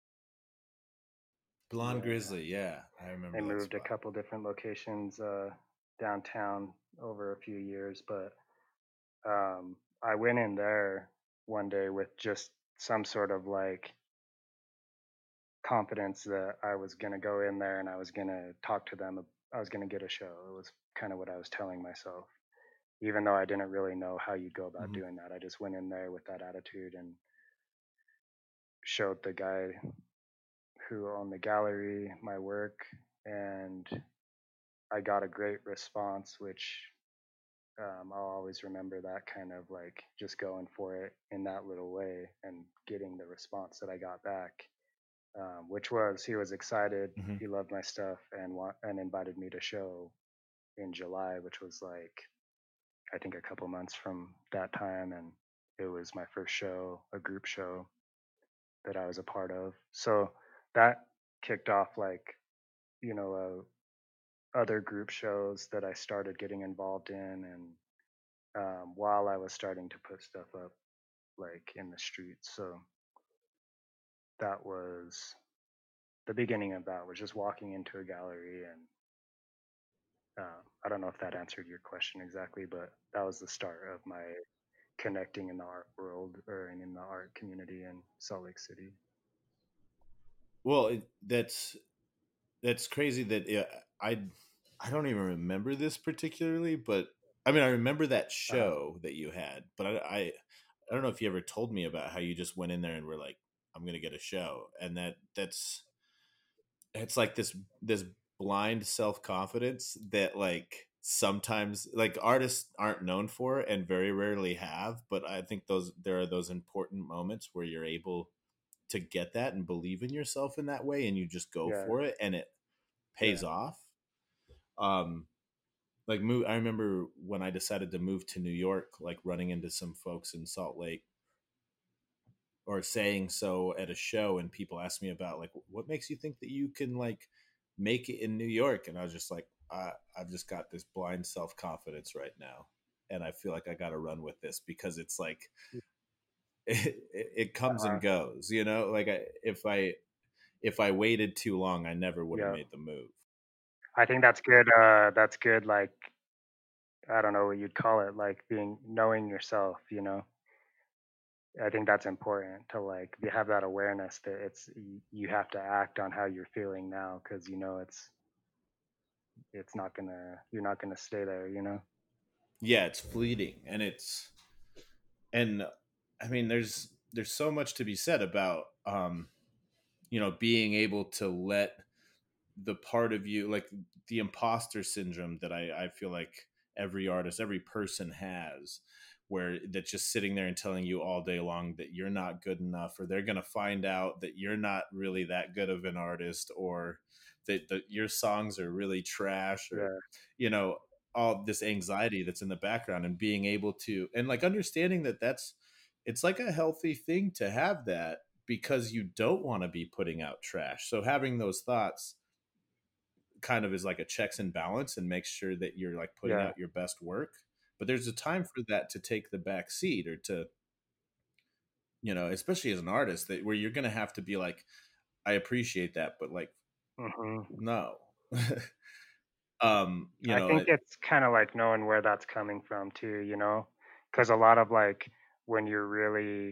Blonde
Yeah,
Grizzly. Yeah, I
they
remember that
moved a
spot.
couple different locations uh, downtown over a few years, but um, I went in there one day with just some sort of like confidence that I was going to go in there and I was going to talk to them. I was going to get a show. It was kind of what I was telling myself, even though I didn't really know how you go about
Mm-hmm.
doing that. I just went in there with that attitude and showed the guy who owned the gallery my work, and I got a great response, which um, I'll always remember that kind of like just going for it in that little way and getting the response that I got back, um, which was he was excited,
Mm-hmm.
he loved my stuff, and wa- and invited me to show in July, which was like I think a couple months from that time, and it was my first show, a group show that I was a part of. So that kicked off like you know uh, other group shows that I started getting involved in, and um, while I was starting to put stuff up like in the streets. So that was the beginning of that, was just walking into a gallery, and uh, I don't know if that answered your question exactly, but that was the start of my connecting in the art world or in the art community in Salt Lake City.
Well, it, that's that's crazy that yeah, I I don't even remember this particularly, but I mean I remember that
Uh,
show that you had, but I I, I don't know if you ever told me about how you just went in there and were like, I'm gonna get a show, and that that's it's like this this blind self confidence that like sometimes like artists aren't known for and very rarely have, but I think those there are those important moments where you're able to get that and believe in yourself in that way and you just go
yeah,
for it and it pays
yeah,
off. um like move I remember when I decided to move to New York, like running into some folks in Salt Lake or saying so at a show, and people ask me about like what makes you think that you can like make it in New York, and I was just like I, I've just got this blind self-confidence right now, and I feel like I got to run with this because it's like it, it comes
uh-huh.
and goes, you know, like I, if I if I waited too long I never would have
Yeah.
made the move.
I think that's good. Uh, that's good. Like, I don't know what you'd call it, like being knowing yourself, you know, I think that's important to like have that awareness that it's you have to act on how you're feeling now, because you know it's it's not gonna you're not gonna stay there, you know.
Yeah, it's fleeting, and it's and I mean there's there's so much to be said about um you know being able to let the part of you, like the imposter syndrome that I, I feel like every artist, every person has, where that's just sitting there and telling you all day long that you're not good enough, or they're going to find out that you're not really that good of an artist, or that, that your songs are really trash, or,
Yeah.
you know, all this anxiety that's in the background, and being able to, and like understanding that that's, it's like a healthy thing to have that, because you don't want to be putting out trash. So having those thoughts kind of is like a checks and balance, and makes sure that you're like putting
Yeah.
out your best work. But there's a time for that to take the back seat, or to, you know, especially as an artist, that where you're going to have to be like, I appreciate that, but like,
Hmm.
no. um, you
I
know,
think
it,
it's kind of like knowing where that's coming from too, you know, because a lot of like when you're really,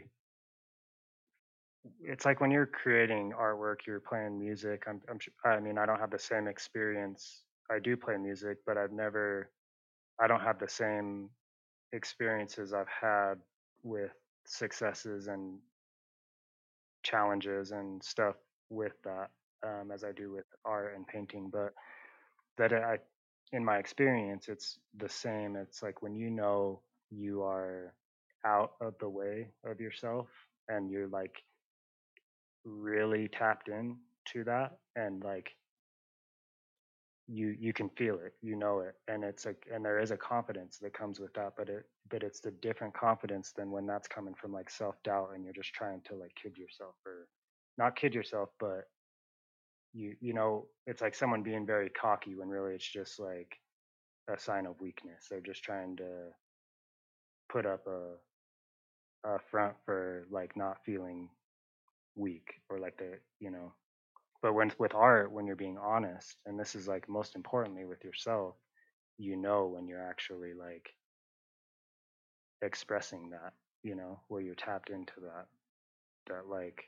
it's like when you're creating artwork, you're playing music. I'm, I'm, su- I mean, I don't have the same experience. I do play music, but I've never, I don't have the same experiences I've had with successes and challenges and stuff with that, um, as I do with art and painting. But that I, in my experience, it's the same. It's like when you know you are out of the way of yourself and you're like really tapped in to that, and like you you can feel it, you know it, and it's like, and there is a confidence that comes with that, but it but it's the different confidence than when that's coming from like self-doubt and you're just trying to like kid yourself, or not kid yourself, but you you know it's like someone being very cocky when really it's just like a sign of weakness. They're just trying to put up a, a front for like not feeling weak, or like the, you know. But when with art, when you're being honest, and this is like most importantly with yourself, you know when you're actually like expressing that, you know, where you're tapped into that, that like,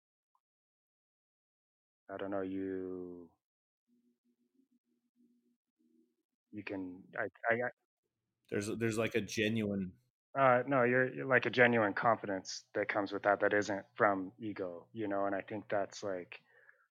I don't know, you you can I I
there's there's like a genuine,
uh no, you're, you're like a genuine confidence that comes with that, that isn't from ego, you know, and I think that's like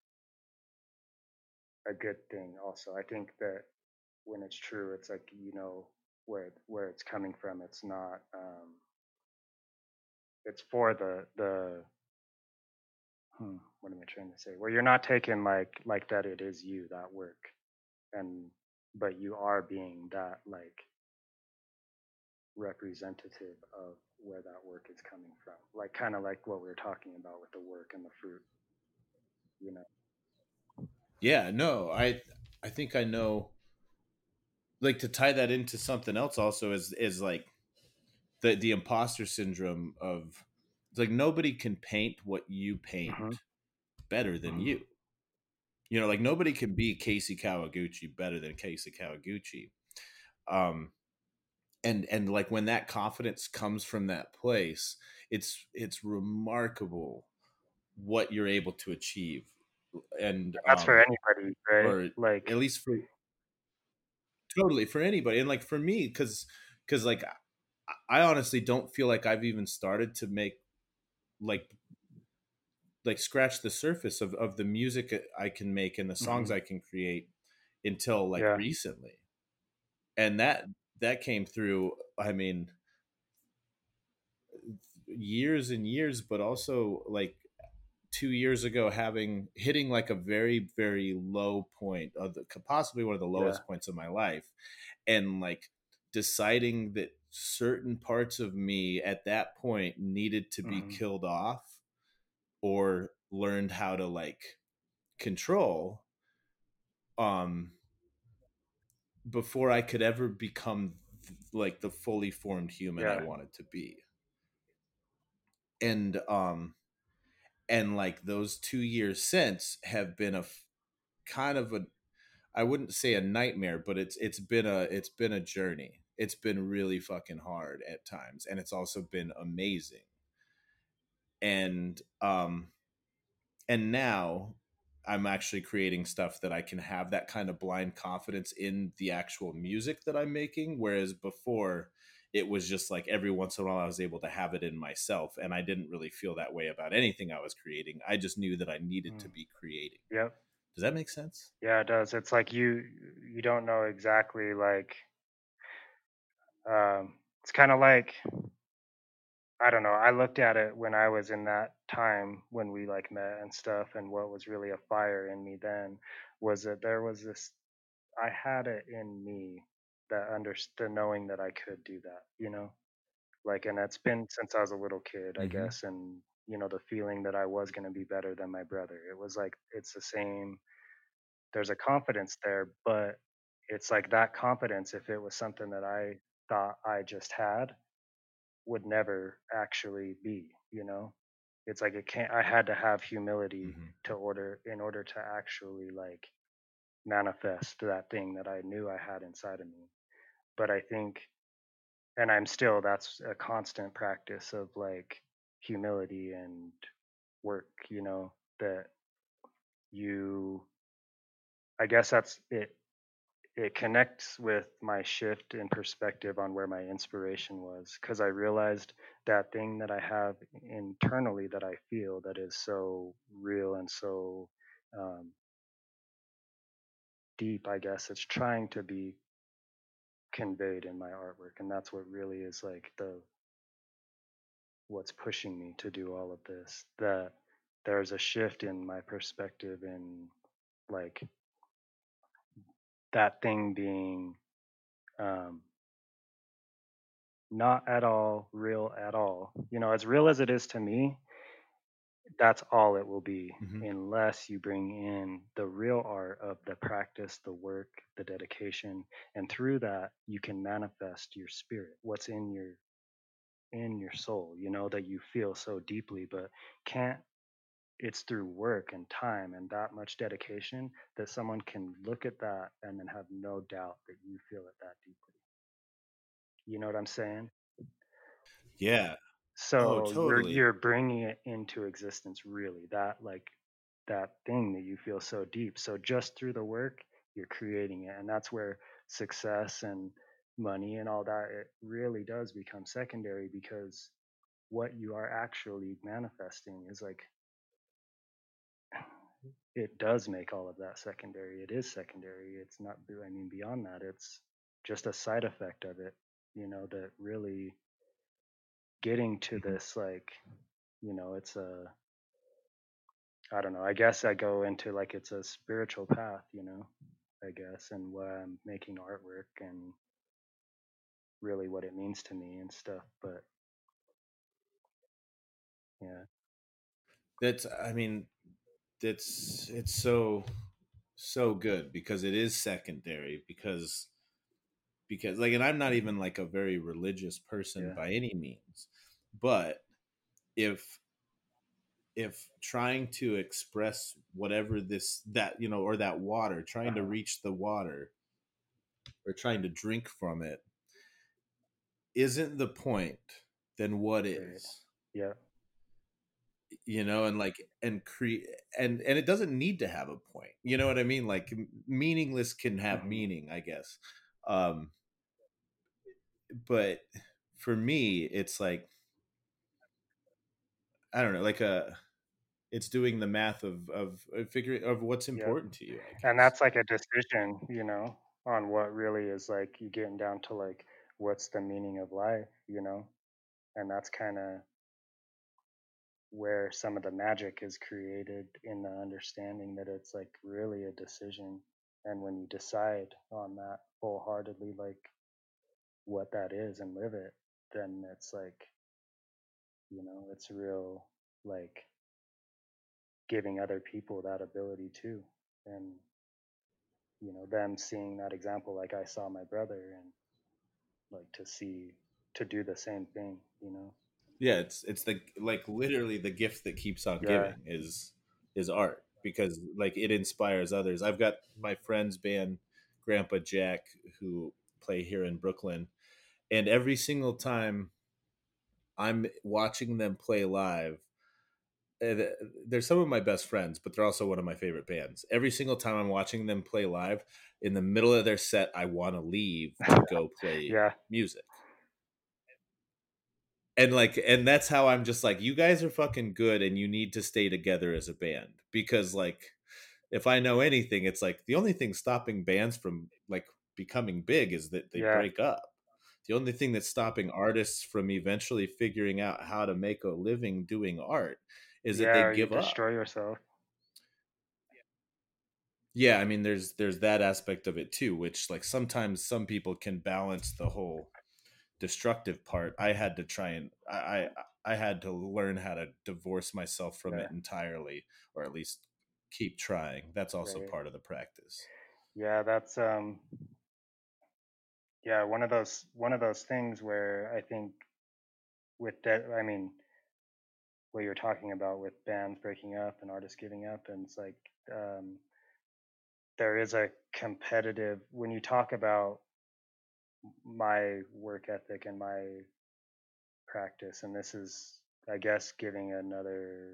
a good thing also. I think that when it's true, it's like, you know, where where it's coming from. It's not um it's for the the hmm, what am I trying to say? Where you're not taking like like that it is you, that work, and but you are being that like representative of where that work is coming from. Like kind of like what we were talking about with the work and the fruit, you know.
yeah, no, I I think I know, like to tie that into something else also is is like the the imposter syndrome of, it's like nobody can paint what you paint
Hmm.
better than
Hmm.
you. You know, like nobody can be Casey Kawaguchi better than Casey Kawaguchi. Um, and and like when that confidence comes from that place, it's it's remarkable what you're able to achieve. And
And that's for
um,
anybody, right?
or
Like,
at least for, totally for anybody, and like for me, because because like I I honestly don't feel like I've even started to make like like scratch the surface of, of the music I can make and the songs
hmm,
I can create until like
yeah,
recently. And that that came through, I mean, years and years, but also like two years ago having hitting like a very very low point of the, possibly one of the
yeah,
lowest points of my life, and like deciding that certain parts of me at that point needed to be
hmm,
killed off, or learned how to like control, um before I could ever become like the fully formed human I
yeah,
wanted to be. And um and like those two years since have been a f- kind of a, I wouldn't say a nightmare, but it's it's been a it's been a journey. It's been really fucking hard at times, and it's also been amazing. And um and now I'm actually creating stuff that I can have that kind of blind confidence in the actual music that I'm making, whereas before it was just like every once in a while I was able to have it in myself, and I didn't really feel that way about anything I was creating. I just knew that I needed to
mm,
be creating.
yep.
Does that make sense?
Yeah, it does. It's like you you don't know exactly like um it's kind of like I don't know. I looked at it when I was in that time when we like met and stuff, and what was really a fire in me then was that there was this I had it in me that understood knowing that I could do that, you know? Like, and it's been since I was a little kid, I
Mm-hmm.
guess, and you know, the feeling that I was going to be better than my brother. It was like it's the same, there's a confidence there, but it's like that confidence, if it was something that I thought I just had, would never actually be, you know? It's like it can't I had to have humility
Mm-hmm.
to order in order to actually like manifest that thing that I knew I had inside of me. But I think and I'm still that's a constant practice of like humility and work, you know, that you I guess that's it it connects with my shift in perspective on where my inspiration was because I realized that thing that I have internally that I feel that is so real and so um, deep, I guess it's trying to be conveyed in my artwork, and that's what really is like the what's pushing me to do all of this. That there's a shift in my perspective in like that thing being um, not at all real at all. You know, as real as it is to me, that's all it will be
Mm-hmm.
unless you bring in the real art of the practice, the work, the dedication, and through that you can manifest your spirit, what's in your in your soul, you know, that you feel so deeply but can't it's through work and time and that much dedication that someone can look at that and then have no doubt that you feel it that deeply. You know what I'm saying?
Yeah. Oh,
So you're
totally.
you're bringing it into existence really. That like that thing that you feel so deep. So just through the work, you're creating it and that's where success and money and all that it really does become secondary because what you are actually manifesting is like it does make all of that secondary. It is secondary. It's not, I mean, beyond that, it's just a side effect of it, you know, that really getting to
Mm-hmm.
this, like, you know, it's a, I don't know, I guess I go into like it's a spiritual path, you know, I guess, and where I'm making artwork and really what it means to me and stuff. But yeah,
That's, I mean, that's, it's so, so good because it is secondary because, because like, and I'm not even like a very religious person
yeah,
by any means, but if, if trying to express whatever this, that, you know, or that water, trying to
uh-huh,
reach the water or trying to drink from it isn't the point, then what
right,
is?
yeah,
You know, and like and create and and it doesn't need to have a point, you know what I mean, like meaningless can have
hmm,
meaning, I guess. um but for me it's like, I don't know, like a, it's doing the math of of of figuring of what's
yeah.
important to you, I
And
guess.
that's like a decision, you know, on what really is like you getting down to like what's the meaning of life, you know? And that's kind of where some of the magic is created in the understanding that it's like really a decision. And when you decide on that wholeheartedly, like what that is and live it, then it's like, you know, it's real like giving other people that ability too. And, you know, them seeing that example like I saw my brother and like to see to do the same thing, you know.
Yeah, it's it's the, like literally the gift that keeps on
Yeah,
giving is is art, because like it inspires others. I've got my friend's band, Grandpa Jack, who play here in Brooklyn, and every single time I'm watching them play live, and they're some of my best friends, but they're also one of my favorite bands. Every single time I'm watching them play live, in the middle of their set, I want to leave to go play
yeah,
music. And like, and that's how I'm just like, you guys are fucking good and you need to stay together as a band, because like if I know anything, it's like the only thing stopping bands from like becoming big is that they
Yeah.
break up. The only thing that's stopping artists from eventually figuring out how to make a living doing art is that they
Yeah, or you
give up.
destroy yourself.
Yeah, I mean there's there's that aspect of it too, which like sometimes some people can balance the whole destructive part. I had to try and I I, I had to learn how to divorce myself from
Yeah,
it entirely, or at least keep trying. That's also
right.
part of the practice.
Yeah, that's um yeah, one of those one of those things where I think with that, I mean, what you're talking about with bands breaking up and artists giving up, and it's like um there is a competitive when you talk about my work ethic and my practice, and this is, I guess, giving another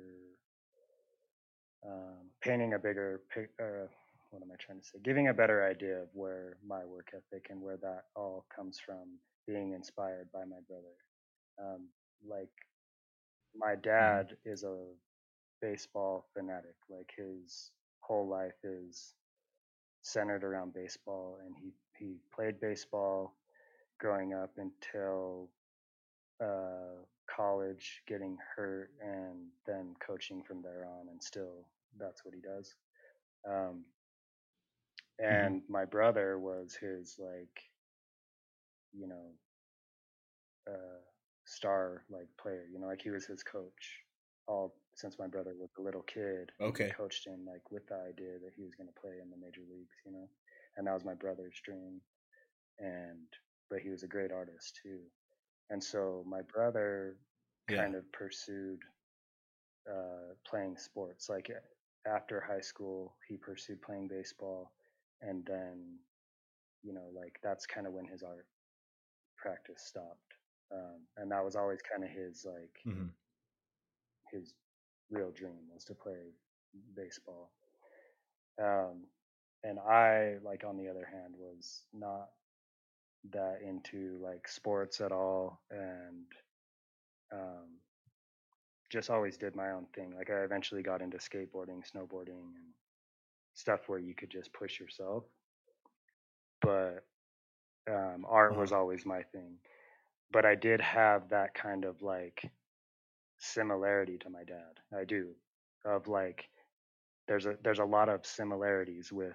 um, painting a bigger pic. Uh, what am I trying to say? Giving a better idea of where my work ethic and where that all comes from, being inspired by my brother. Um, like my
Hmm.
dad is a baseball fanatic. Like his whole life is centered around baseball, and he he played baseball growing up until uh, college, getting hurt, and then coaching from there on, and still that's what he does. Um,
Hmm.
and my brother was his like you know uh, star like player. You know, like he was his coach all since my brother was a little kid, and he
Okay.
coached him like with the idea that he was going to play in the major leagues. You know, and that was my brother's dream. And but he was a great artist too. And so my brother
Yeah.
kind of pursued uh, playing sports. Like after high school, he pursued playing baseball, and then you know, like that's kind of when his art practice stopped. Um, and that was always kind of his like
Hmm.
his real dream was to play baseball. Um, and I, like on the other hand, was not that into like sports at all, and um, just always did my own thing. Like I eventually got into skateboarding, snowboarding, and stuff where you could just push yourself. But um, art
Uh-huh.
was always my thing. But I did have that kind of like similarity to my dad. I do, of like there's a there's a lot of similarities with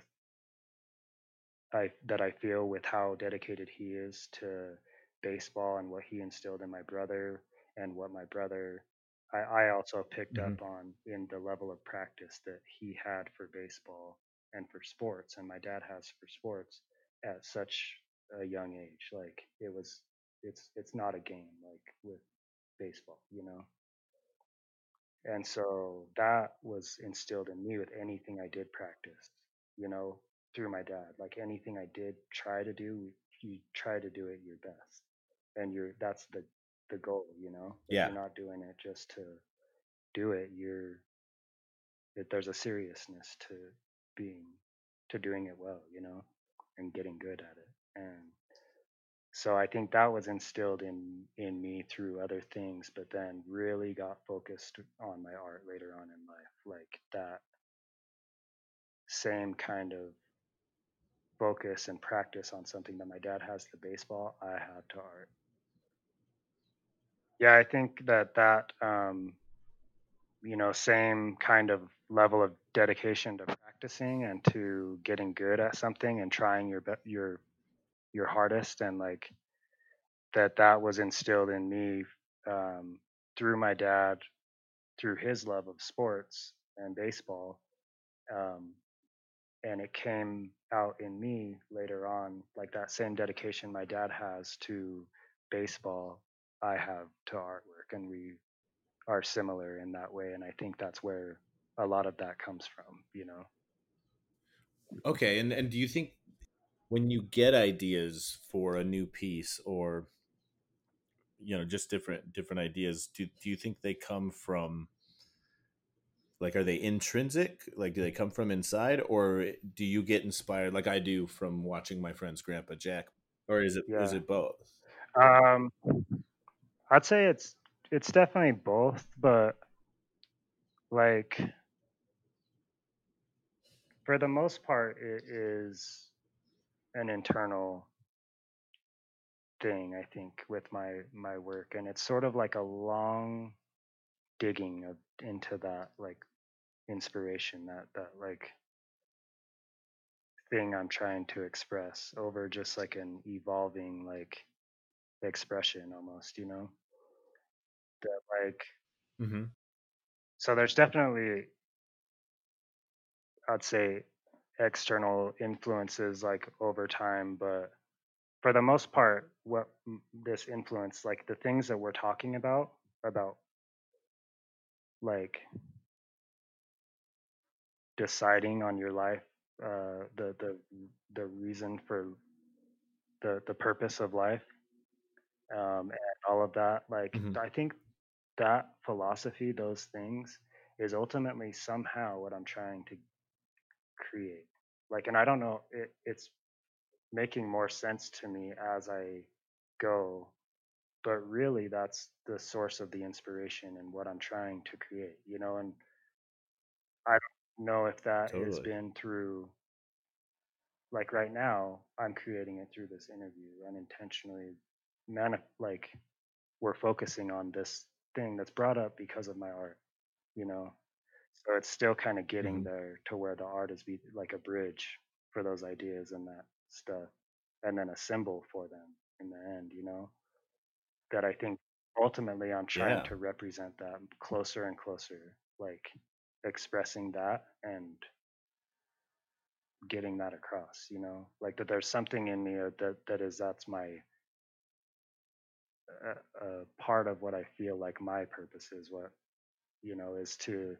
I that I feel with how dedicated he is to baseball and what he instilled in my brother, and what my brother I, I also picked
Hmm.
up on in the level of practice that he had for baseball and for sports, and my dad has for sports at such a young age. Like it was it's it's not a game like with baseball, you know. And so that was instilled in me with anything I did practice, you know, through my dad. Like anything I did try to do, you try to do it your best. And you're that's the the goal, you know. Like
Yeah.
you're not doing it just to do it. You're that there's a seriousness to being to doing it well, you know, and getting good at it. And so I think that was instilled in in me through other things, but then really got focused on my art later on in life. Like that same kind of focus and practice on something that my dad has to baseball, I have to art. Yeah, I think that that um, you know, same kind of level of dedication to practicing and to getting good at something and trying your be- your your hardest, and like that that was instilled in me um, through my dad, through his love of sports and baseball. Um, and it came out in me later on, like that same dedication my dad has to baseball, I have to artwork, and we are similar in that way. And I think that's where a lot of that comes from, you know?
Okay. And and do you think when you get ideas for a new piece, or you know just different different ideas, do do you think they come from like are they intrinsic, like do they come from inside, or do you get inspired like I do from watching my friend's grandpa Jack, or is it is
Yeah.
it both?
Um, I'd say it's it's definitely both, but like For the most part, it is an internal thing, I think, with my my work, and it's sort of like a long digging of, into that like inspiration, that that like thing I'm trying to express over just like an evolving like expression almost, you know? That like
Hmm.
so there's definitely, I'd say, external influences like over time, but for the most part, what m- this influence, like the things that we're talking about, about like deciding on your life, uh, the the the reason for the the purpose of life, um, and all of that. Like
Hmm.
I think that philosophy, those things, is ultimately somehow what I'm trying to create. Like, and I don't know, it, it's making more sense to me as I go, but really that's the source of the inspiration and what I'm trying to create, you know. And I don't know if that has
Totally.
been through, like right now I'm creating it through this interview unintentionally, man, like we're focusing on this thing that's brought up because of my art, you know. So it's still kind of getting
Hmm.
there to where the art is be like a bridge for those ideas and that stuff, and then a symbol for them in the end, you know. That I think ultimately I'm trying
Yeah.
to represent that closer and closer, like expressing that and getting that across, you know, like that there's something in me, uh, that that is that's my uh, uh, part of what I feel like my purpose is, what, you know, is to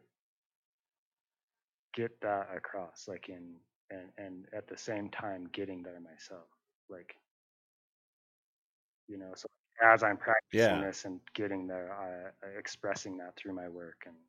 get that across, like in, and and at the same time getting there myself, like, you know. So as I'm practicing
Yeah.
this and getting there, I, I expressing that through my work, and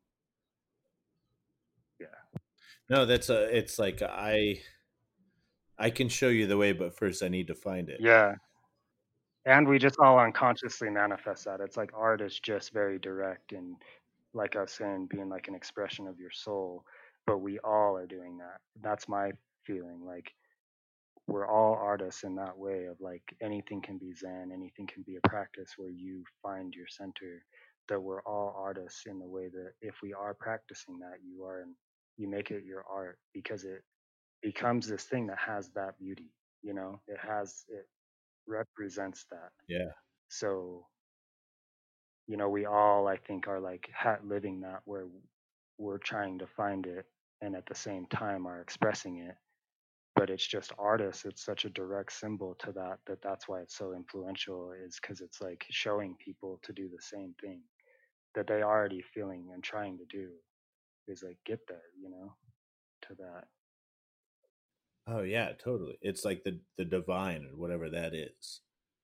yeah,
No, that's a. It's like I I can show you the way, but first I need to find it.
yeah. And we just all unconsciously manifest that. It's like art is just very direct and, like I was saying, being like an expression of your soul. But we all are doing that. That's my feeling. Like we're all artists in that way of like anything can be Zen, anything can be a practice where you find your center. That we're all artists in the way that if we are practicing that, you are, and you make it your art because it becomes this thing that has that beauty. You know, it has, it represents that.
Yeah.
So, you know, we all, I think, are like ha- living that where we're trying to find it and at the same time are expressing it. But it's just artists. It's such a direct symbol to that, that that's why it's so influential, is because it's like showing people to do the same thing that they already feeling and trying to do, is like get there, you know, to that.
Oh yeah, totally. It's like the the divine or whatever that is.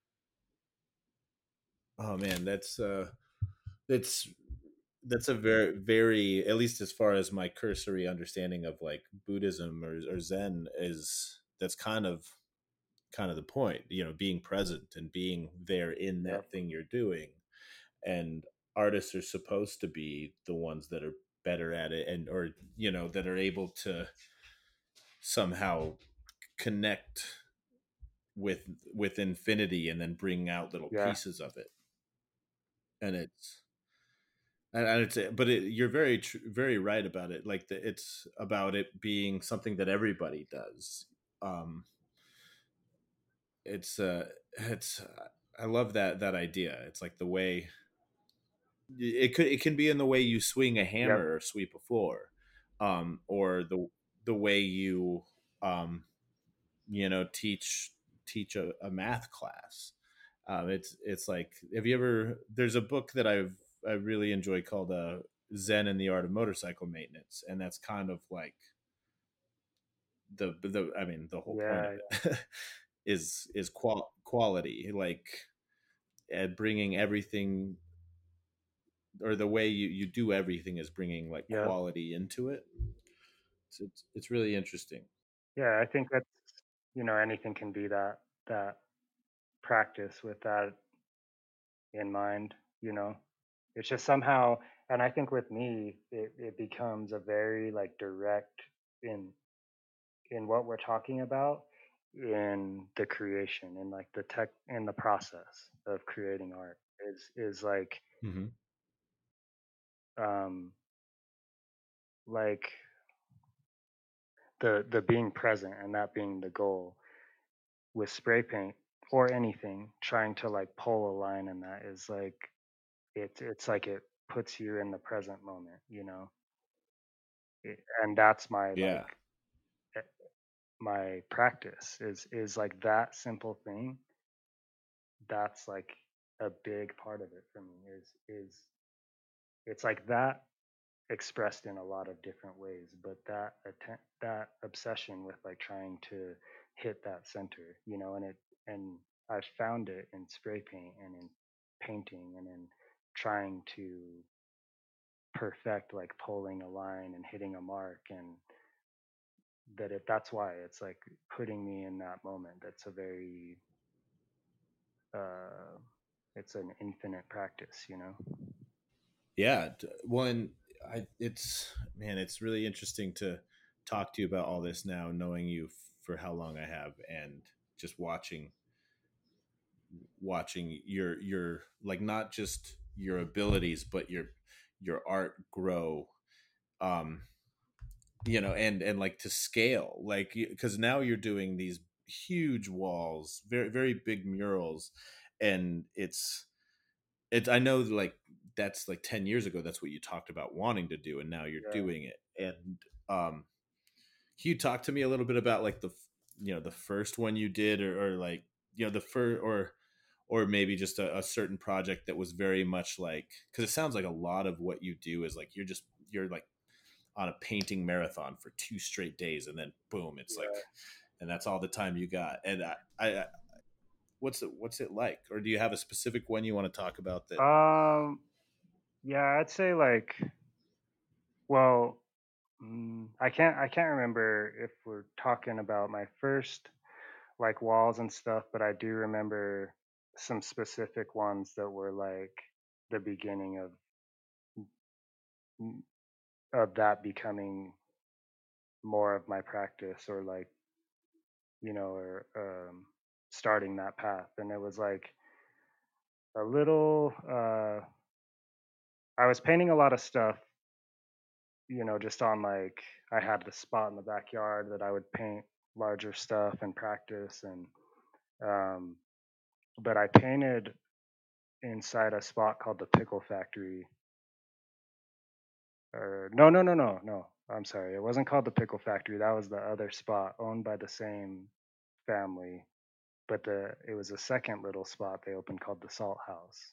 Oh man, that's uh that's that's a very very, at least as far as my cursory understanding of like Buddhism or, or Zen is, that's kind of kind of the point, you know, being present and being there in
Yep.
that thing you're doing. And artists are supposed to be the ones that are better at it, and or you know, that are able to somehow connect with with infinity and then bring out little
Yeah.
pieces of it. And it's and, and it's but it, you're very tr- very right about it, like the, it's about it being something that everybody does. um it's uh it's I love that that idea. It's like the way it could it can be in the way you swing a
Yep.
hammer or sweep a floor, um or the the way you um you know, teach teach a, a math class. Um, it's it's like, have you ever? There's a book that I've I really enjoy called uh, Zen and the Art of Motorcycle Maintenance, and that's kind of like the the I mean the whole point of
Yeah.
it is is qual- quality, like at bringing everything, or the way you you do everything is bringing like
Yep.
quality into it. So it's it's really interesting.
Yeah. I think that's, you know, anything can be that, that practice with that in mind, you know. It's just somehow, and I think with me, it, it becomes a very like direct in. in what we're talking about in the creation and like the tech in the process of creating art is is like
Mm-hmm.
um like the the being present and that being the goal with spray paint or anything trying to like pull a line in that is like it's it's like it puts you in the present moment, you know. It, and that's my
Yeah.
like eh, my practice is is like that simple thing. That's like a big part of it for me is is it's like that expressed in a lot of different ways, but that atten- that obsession with like trying to hit that center, you know. And it and I found it in spray paint and in painting and in trying to perfect like pulling a line and hitting a mark. And that it that's why it's like putting me in that moment. That's a very uh it's an infinite practice, you know.
Yeah. t- One, I it's man, it's really interesting to talk to you about all this now, knowing you f- for how long I have, and just watching watching your your like not just your abilities, but your your art grow. Um, you know, and and like to scale, like because now you're doing these huge walls, very very big murals, and it's it's I know like that's like ten years ago that's what you talked about wanting to do, and now you're
Yeah.
doing it. And um can you talk to me a little bit about like the f- you know the first one you did, or, or like you know the first, or or maybe just a, a certain project that was very much like, because it sounds like a lot of what you do is like you're just you're like on a painting marathon for two straight days, and then boom, it's like,
Yeah.
and that's all the time you got. And I, I what's it what's it like, or do you have a specific one you want to talk about that?
Um yeah, I'd say like well, mm, I can't I can't remember if we're talking about my first like walls and stuff, but I do remember some specific ones that were like the beginning of mm, of that becoming more of my practice, or like, you know, or um starting that path. And it was like a little uh I was painting a lot of stuff, you know, just on like I had the spot in the backyard that I would paint larger stuff and practice. And um but I painted inside a spot called the Pickle Factory. Or no, no, no, no, no. I'm sorry. It wasn't called the Pickle Factory. That was the other spot owned by the same family. But the it was a second little spot they opened called the Salt House.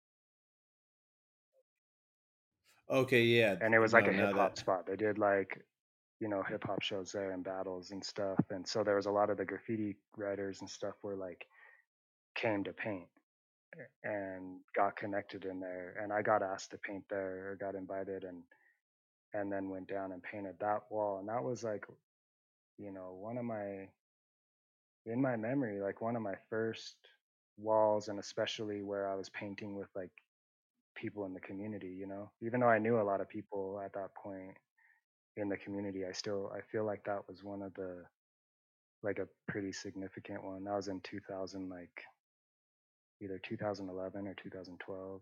Okay, yeah,
And it was like
no,
a hip
now
hop
that,
spot. They did like, you know, hip hop shows there and battles and stuff. And so there was a lot of the graffiti writers and stuff were like came to paint and got connected in there. And I got asked to paint there, or got invited, and and then went down and painted that wall. And that was like, you know, one of my in my memory, like one of my first walls, and especially where I was painting with like people in the community, you know. Even though I knew a lot of people at that point in the community, I still I feel like that was one of the like a pretty significant one. That was in two thousand, like either two thousand eleven or two thousand twelve.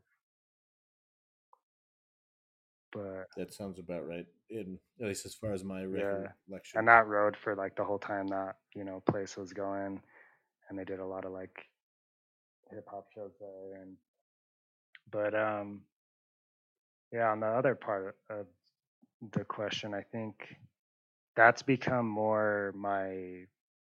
But
that sounds about right, in at least as far as my
yeah, and
recollections.
that road for like the whole time that, you know, place was going, and they did a lot of like hip hop shows there. And but um yeah, on the other part of the question, I think that's become more my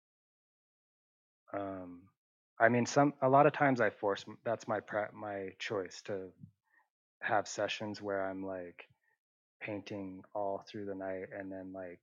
um I mean, some a lot of times I force m- that's my pra- my choice to have sessions where I'm like painting all through the night, and then like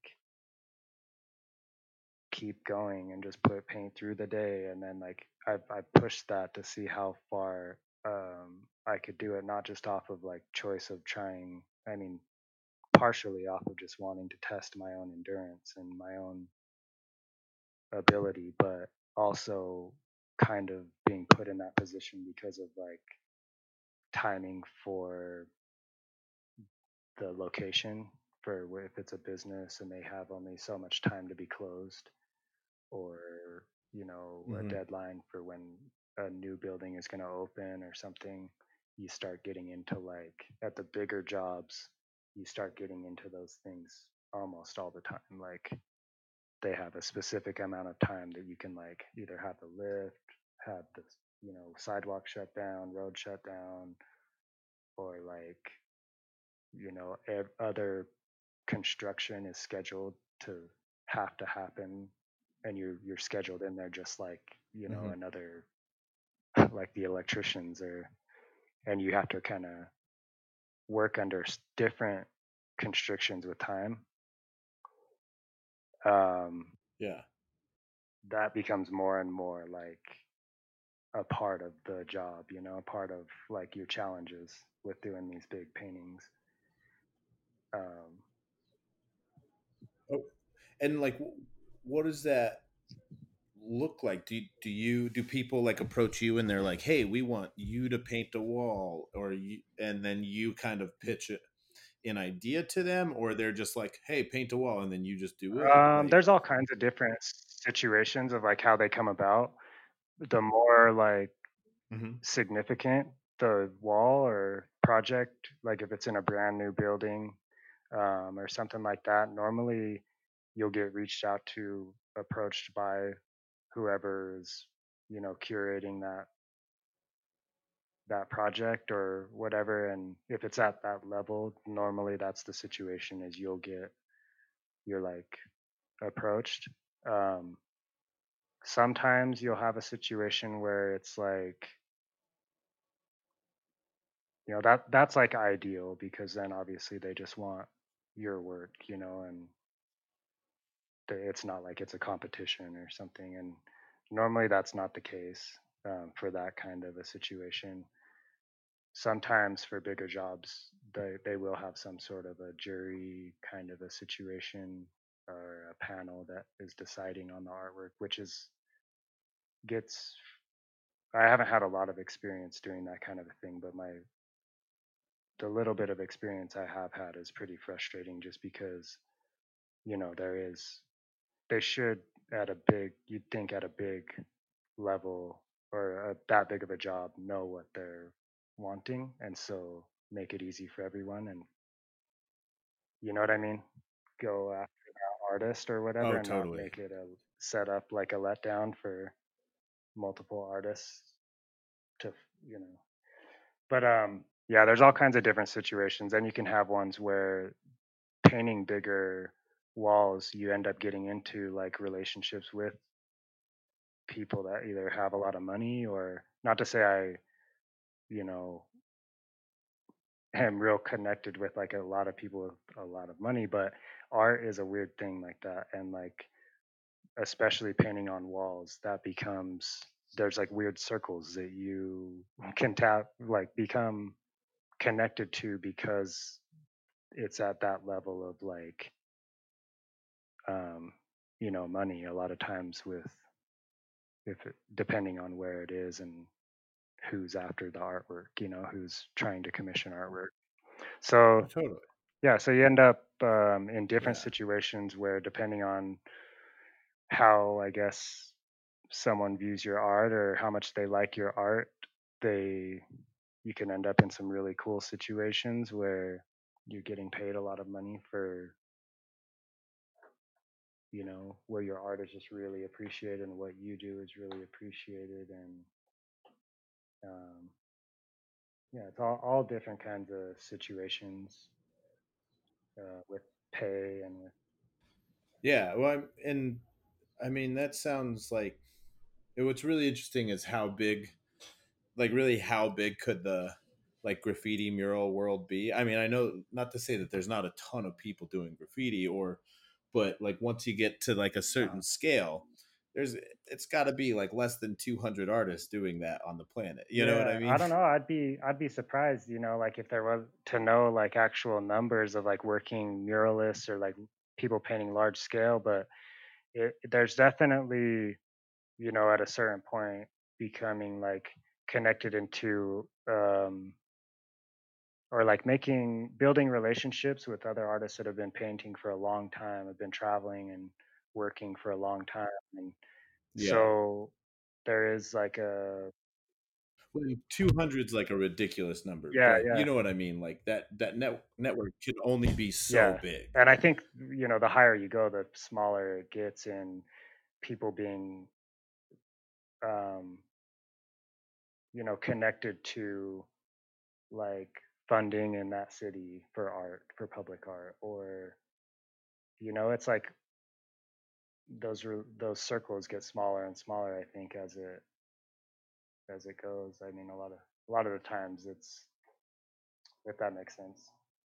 keep going and just put paint through the day. And then like I I pushed that to see how far um I could do it, not just off of like choice of trying, I mean, partially off of just wanting to test my own endurance and my own ability, but also kind of being put in that position because of like timing for the location. for wh- if it's a business and they have only so much time to be closed, or you know a
Mm-hmm.
deadline for when a new building is going to open or something. You start getting into, like, at the bigger jobs, you start getting into those things almost all the time. Like, they have a specific amount of time that you can, like, either have the lift, have the, you know sidewalk shut down, road shut down, or, like, you know ev- other construction is scheduled to have to happen, and you're you're scheduled in there just like, you know
Mm-hmm.
another, like the electricians, or and you have to kind of work under s- different constrictions with time. um
Yeah.
that becomes more and more like a part of the job, you know a part of, like, your challenges with doing these big paintings. um
Oh, and like, wh- what does that look like? Do do you do people like approach you and they're like, "Hey, we want you to paint a wall," or you, and then you kind of pitch it an idea to them, or they're just like, "Hey, paint a wall," and then you just do it?
um
Like,
there's all kinds of different situations of, like, how they come about. The more, like,
hmm
significant the wall or project, like if it's in a brand new building, um, or something like that, normally you'll get reached out to, approached by whoever is, you know curating that that project or whatever. And if it's at that level, normally that's the situation, is you'll get, you're like, approached. um, Sometimes you'll have a situation where it's like, you know that that's like ideal, because then obviously they just want your work, you know and they, it's not like it's a competition or something. And normally that's not the case, um, for that kind of a situation. Sometimes for bigger jobs, they, they will have some sort of a jury kind of a situation, or a panel that is deciding on the artwork, which is gets I haven't had a lot of experience doing that kind of a thing, but my the little bit of experience I have had is pretty frustrating, just because, you know, there is, they should, at a big, you'd think at a big level, or a, that big of a job, know what they're wanting. And so make it easy for everyone. And you know what I mean? Go after that artist or whatever,
oh,
and not
totally.
make it a set up like a letdown for multiple artists to, you know. But um, yeah, there's all kinds of different situations. And you can have ones where painting bigger walls, you end up getting into, like, relationships with people that either have a lot of money, or, not to say I, you know, am real connected with, like, a lot of people with a lot of money, but art is a weird thing like that. And, like, especially painting on walls, that becomes, there's like weird circles that you can tap, like, become connected to, because it's at that level of, like, um, you know, money a lot of times, with, if it, depending on where it is and who's after the artwork, you know, who's trying to commission artwork.
Oh,
So
totally.
yeah, so you end up, um, in different
Yeah.
situations where, depending on how, I guess, someone views your art, or how much they like your art, they you can end up in some really cool situations where you're getting paid a lot of money for, you know, where your art is just really appreciated and what you do is really appreciated. And um, yeah, it's all, all different kinds of situations, uh, with pay and with.
Yeah. Well, I'm, and I mean, that sounds like what's really interesting is how big, like, really, how big could the like graffiti mural world be? I mean, I know, not to say that there's not a ton of people doing graffiti, or, but like once you get to like a
Uh,
certain scale, there's it's got to be like less than two hundred artists doing that on the planet. You know what I
yeah, I
mean?
don't know. I'd be I'd be surprised, you know, like, if there was to know, like, actual numbers of, like, working muralists, or, like, people painting large scale. But it, there's definitely, you know, at a certain point, becoming, like, connected into, um or like making building relationships with other artists that have been painting for a long time, have been traveling and working for a long time, and
Yeah.
so there is like a
Well, two hundred is like a ridiculous number,
yeah,
but you
yeah,
know what I mean. Like that that net network can only be so
yeah.
big.
And I think, you know, the higher you go, the smaller it gets in people being, um, you know, connected to like funding in that city for art, for public art, or you know, it's like those re- those circles get smaller and smaller. I think as it as it goes. I mean, a lot of a lot of the times it's if that makes sense.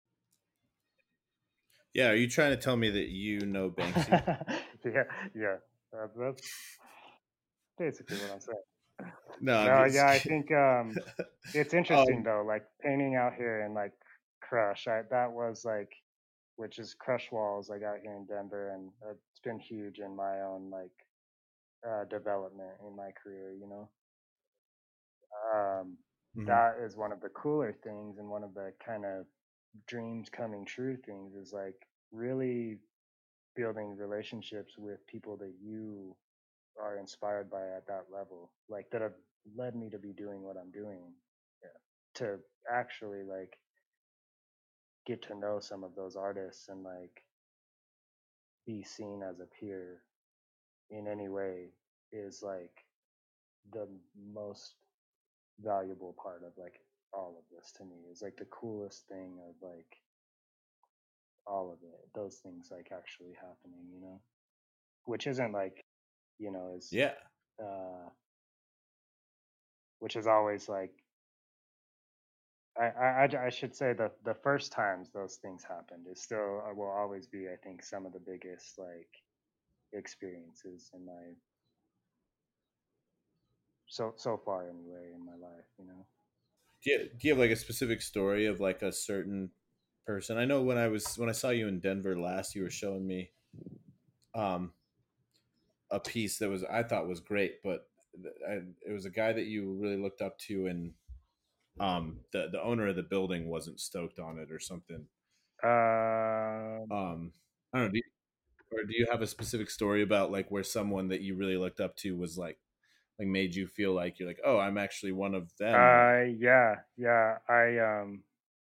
Yeah, are you trying to tell me that you know Banksy?
yeah, yeah. Uh, that's basically what I'm saying.
No, I'm
No,
just
yeah, I
kidding.
think um, it's interesting
um,
though. Like painting out here in like Crush, I, that was like, which is Crush Walls, like out here in Denver, and uh, it's been huge in my own like uh, development in my career. You know, um,
mhm.
that is one of the cooler things, and one of the kind of dreams coming true things is like really building relationships with people that you are inspired by at that level, like that have led me to be doing what I'm doing. Yeah. To actually like get to know some of those artists and like be seen as a peer in any way is like the most valuable part of like all of this to me, is like the coolest thing of like all of it, those things like actually happening, you know, which isn't like, you know, is
Yeah.
uh which is always like I, I, I I should say that the first times those things happened is still uh, will always be, I think, some of the biggest like experiences in my so so far anyway in my life, you know.
Do you, do you have like a specific story of like a certain person? I know when I was when I saw you in Denver last, you were showing me um a piece that was I thought was great, but I, it was a guy that you really looked up to, and um the the owner of the building wasn't stoked on it or something.
Um,
Um, I don't know. Do you, or do you have a specific story about like where someone that you really looked up to was like like made you feel like you're like, oh, I'm actually one of them now?
uh, yeah, yeah. I um,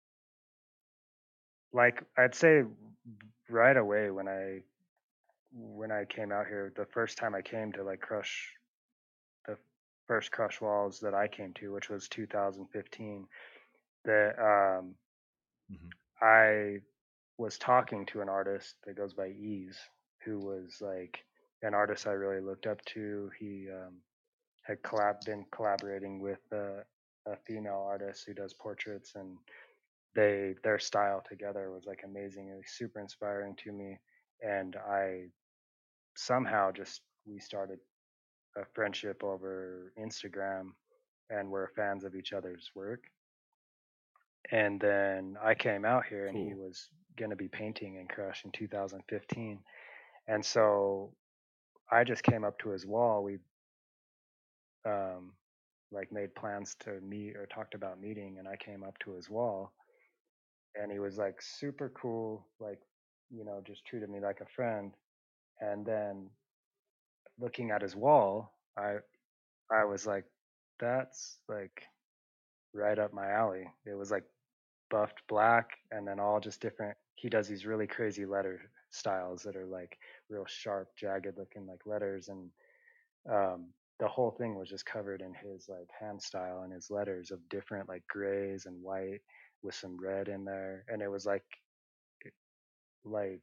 like I'd say right away when I when I came out here, the first time I came to like Crush, the first Crush Walls that I came to, which was two thousand fifteen, that um,
Hmm.
I was talking to an artist that goes by Ease, who was like an artist I really looked up to. He um, had collab been collaborating with uh, a female artist who does portraits, and they their style together was like amazing. It was super inspiring to me, and I somehow just we started a friendship over Instagram, and we're fans of each other's work. And then I came out here, and he
Cool.
was going to be painting in Crush in two thousand fifteen. And so I just came up to his wall. We um, like made plans to meet or talked about meeting, and I came up to his wall, and he was like super cool, like, you know, just treated me like a friend. And then looking at his wall, I I was like, that's like right up my alley. It was like buffed black, and then all just different. He does these really crazy letter styles that are like real sharp, jagged looking like letters, and um, the whole thing was just covered in his like hand style and his letters of different like grays and white with some red in there, and it was like like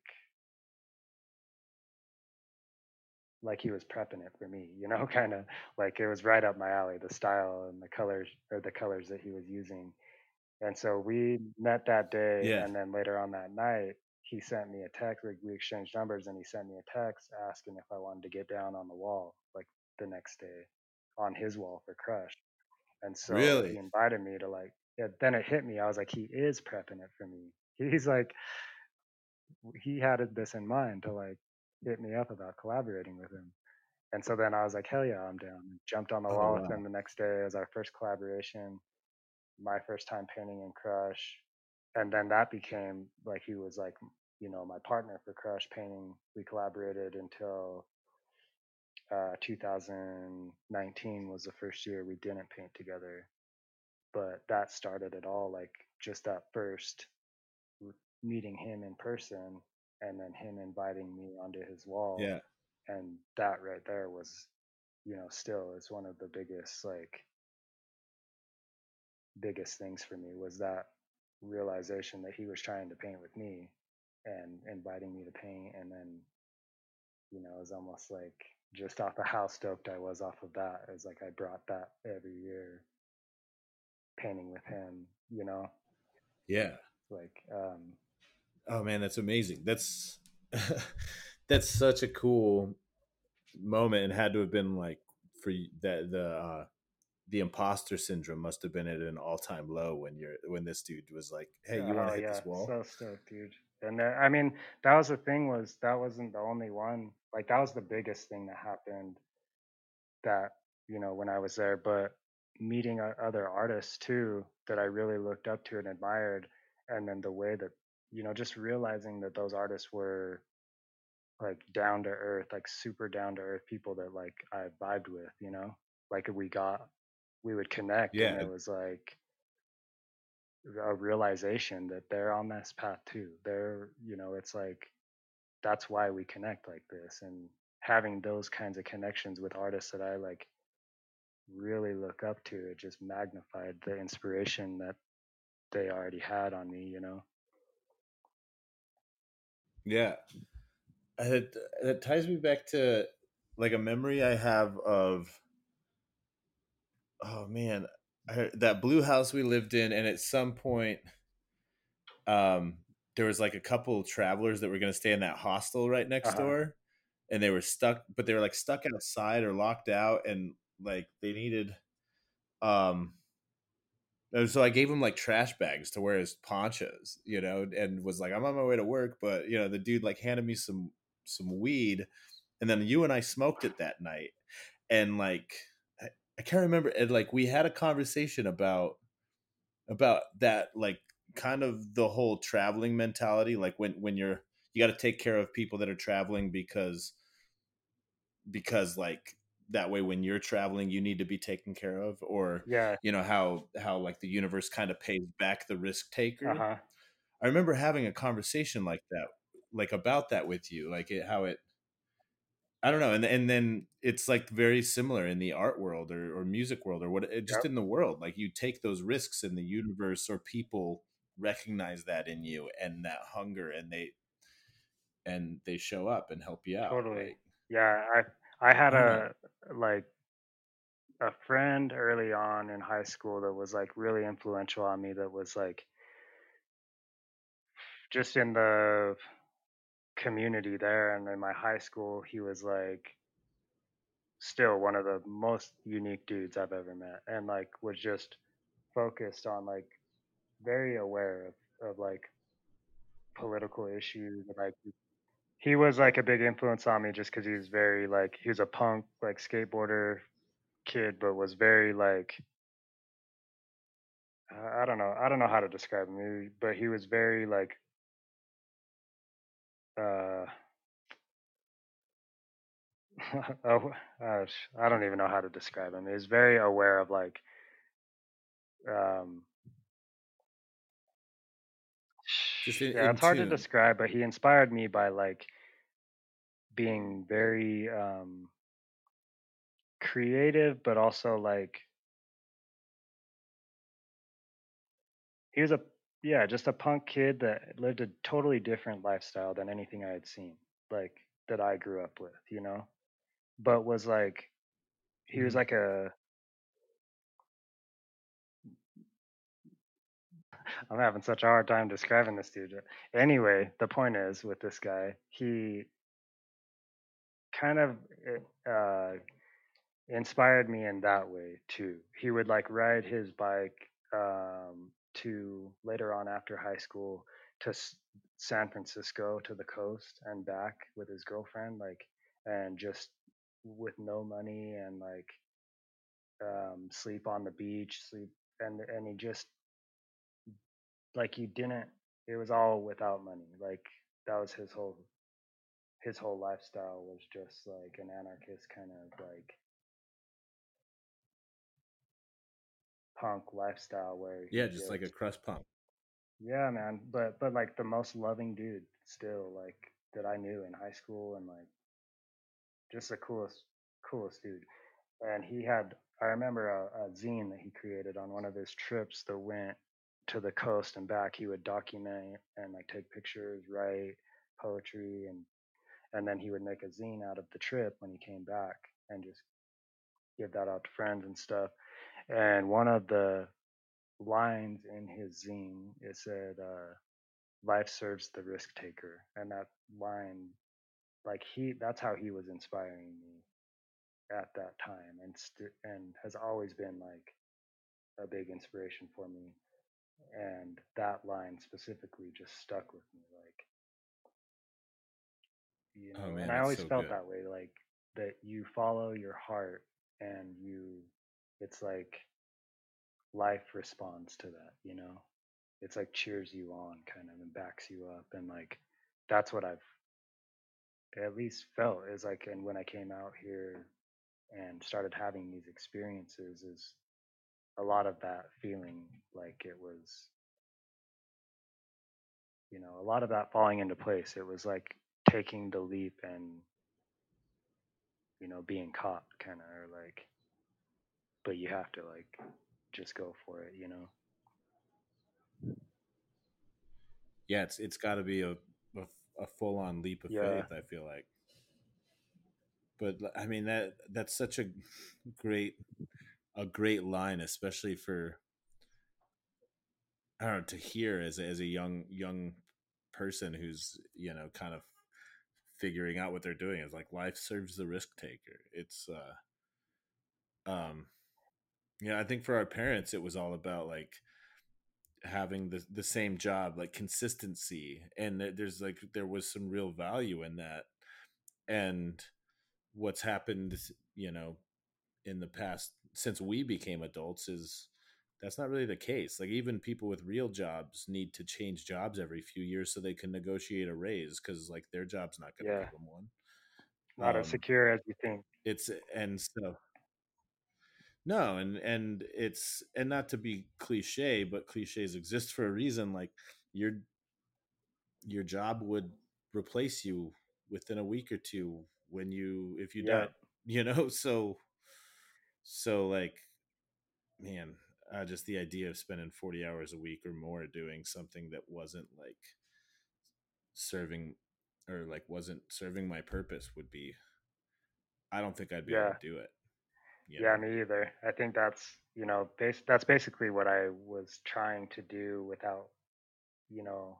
like he was prepping it for me, you know, kind of like it was right up my alley, the style and the colors, or the colors that he was using. And so we met that day,
Yeah.
and then later on that night, he sent me a text. Like we exchanged numbers, and he sent me a text asking if I wanted to get down on the wall, like the next day, on his wall for Crush. And so he
Really?
invited me to like. Yeah, then it hit me. I was like, he is prepping it for me. He's like, he had this in mind to like hit me up about collaborating with him. And so then I was like, hell yeah, I'm down. Jumped on the
Oh
wall with
wow.
him the next day as our first collaboration, my first time painting in Crush. and then that became like he was like you know my partner for Crush painting. We collaborated until uh, two thousand nineteen was the first year we didn't paint together, but that started it all. Like just that first meeting him in person, and then him inviting me onto his wall,
Yeah.
and that right there was, you know, still is one of the biggest like biggest things for me was that realization that he was trying to paint with me and inviting me to paint, and then you know it was almost like just off of how stoked I was off of that. It was like I brought that every year painting with him, you know,
Yeah.
like um
Oh man, that's amazing. That's that's such a cool moment, and had to have been like for y- that the uh the imposter syndrome must have been at an all-time low when you're when this dude was like, "Hey, you want
oh
to hit
yeah,
this wall?"
so stoked, dude. And uh, I mean that was the thing, was that wasn't the only one. Like that was the biggest thing that happened, that you know when I was there, but meeting o- other artists too that I really looked up to and admired, and then the way that you know just realizing that those artists were like down to earth, like super down to earth people that like I vibed with, you know, like we got we would connect, and
Yeah.
it was like a realization that they're on this path too. They're you know it's like that's why we connect like this, and having those kinds of connections with artists that I like really look up to, it just magnified the inspiration that they already had on me, you know?
Yeah. It, it ties me back to like a memory I have of, oh man, I, that blue house we lived in, and at some point, um, there was like a couple travelers that were going to stay in that hostel right
Uh
next
huh.
door, and they were stuck, but they were like stuck outside or locked out, and like they needed, um, and so I gave him like trash bags to wear as ponchos, you know, and was like, I'm on my way to work, but you know, the dude like handed me some some weed, and then you and I smoked it that night, and like I, I can't remember, and like we had a conversation about about that, like kind of the whole traveling mentality, like when when you're you got to take care of people that are traveling because because like that way when you're traveling you need to be taken care of, or
Yeah.
you know how how like the universe kind of pays back the risk
Uh
taker.
huh.
I remember having a conversation like that, like about that with you, like it, how it, I don't know, and and then it's like very similar in the art world, or, or music world, or what, eh, just
Yep.
in the world. Like you take those risks, and the universe or people recognize that in you and that hunger, and they and they show up and help you out.
Totally.
Like
Yeah. I, I had
I don't know.
a, like, a friend early on in high school that was like really influential on me, that was like just in the community there and in my high school. He was like still one of the most unique dudes I've ever met, and like was just focused on like very aware of, of like political issues. Like he was like a big influence on me just because he was very like he was a punk like skateboarder kid, but was very like uh, I don't know I don't know how to describe him, but he was very like uh oh gosh, I don't even know how to describe him. He was very aware of like um
Just in,
yeah,
in
it's hard to
tune.
describe, but he inspired me by like being very um creative, but also like he was a yeah, just a punk kid that lived a totally different lifestyle than anything I had seen, like that I grew up with, you know. But was like he was
Mhm.
like a I'm having such a hard time describing this dude. Anyway, the point is with this guy, he kind of eh, uh inspired me in that way too. He would like ride his bike um, to later on after high school to S- San Francisco to the coast and back with his girlfriend, like, and just with no money and like um, sleep on the beach, sleep, and and he just like he didn't. It was all without money. Like that was his whole his whole lifestyle was just like an anarchist kind of like punk lifestyle where
Yeah,
he
just like a
just
crust punk.
yeah man but but like the most loving dude still like that I knew in high school and like just the coolest coolest dude. And he had I remember a, a zine that he created on one of his trips that went to the coast and back. He would document and like take pictures, write poetry, and and then he would make a zine out of the trip when he came back and just give that out to friends and stuff. And one of the lines in his zine it said uh, life serves the risk taker. And that line, like he that's how he was inspiring me at that time, and st- and has always been like a big inspiration for me. And that line specifically just stuck with me, like you
Oh
know. And
man,
I
that's
always
so
felt
good.
that way, like that you follow your heart, and you, it's like life responds to that, you know. It's like cheers you on, kind of, and backs you up, and like that's what I've at least felt is like. And when I came out here and started having these experiences, is a lot of that feeling like it was, you know, a lot of that falling into place. It was like taking the leap and, you know, being caught kind of, or like, but you have to like just go for it, you know?
Yeah, it's it's got to be a, a a full on leap of
Yeah.
faith. I feel like, but I mean that that's such a great a great line, especially for I don't know to hear as a, as a young young person who's you know kind of figuring out what they're doing. Is like life serves the risk taker. It's uh um yeah, I think for our parents it was all about like having the the same job, like consistency, and there's like there was some real value in that. And what's happened, you know, in the past since we became adults is that's not really the case. Like even people with real jobs need to change jobs every few years so they can negotiate a raise because like their job's not going to
Yeah.
give them one.
Not as
Um,
secure as you think.
it's and so no, and and it's and not to be cliche, but cliches exist for a reason. Like your your job would replace you within a week or two when you if you
Yep.
died, you know. So so like man, uh, just the idea of spending forty hours a week or more doing something that wasn't like serving or like wasn't serving my purpose would be I don't think I'd be able
Yeah.
to do it, you
Yeah,
know.
me either. I think that's, you know, base, that's basically what I was trying to do without, you know,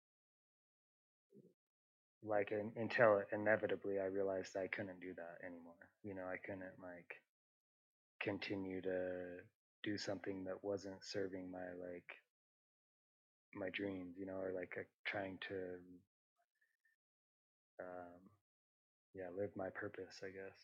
like in, until inevitably I realized I couldn't do that anymore. You know, I couldn't like continue to do something that wasn't serving my like my dreams, you know, or like uh, trying to um yeah, live my purpose, I guess.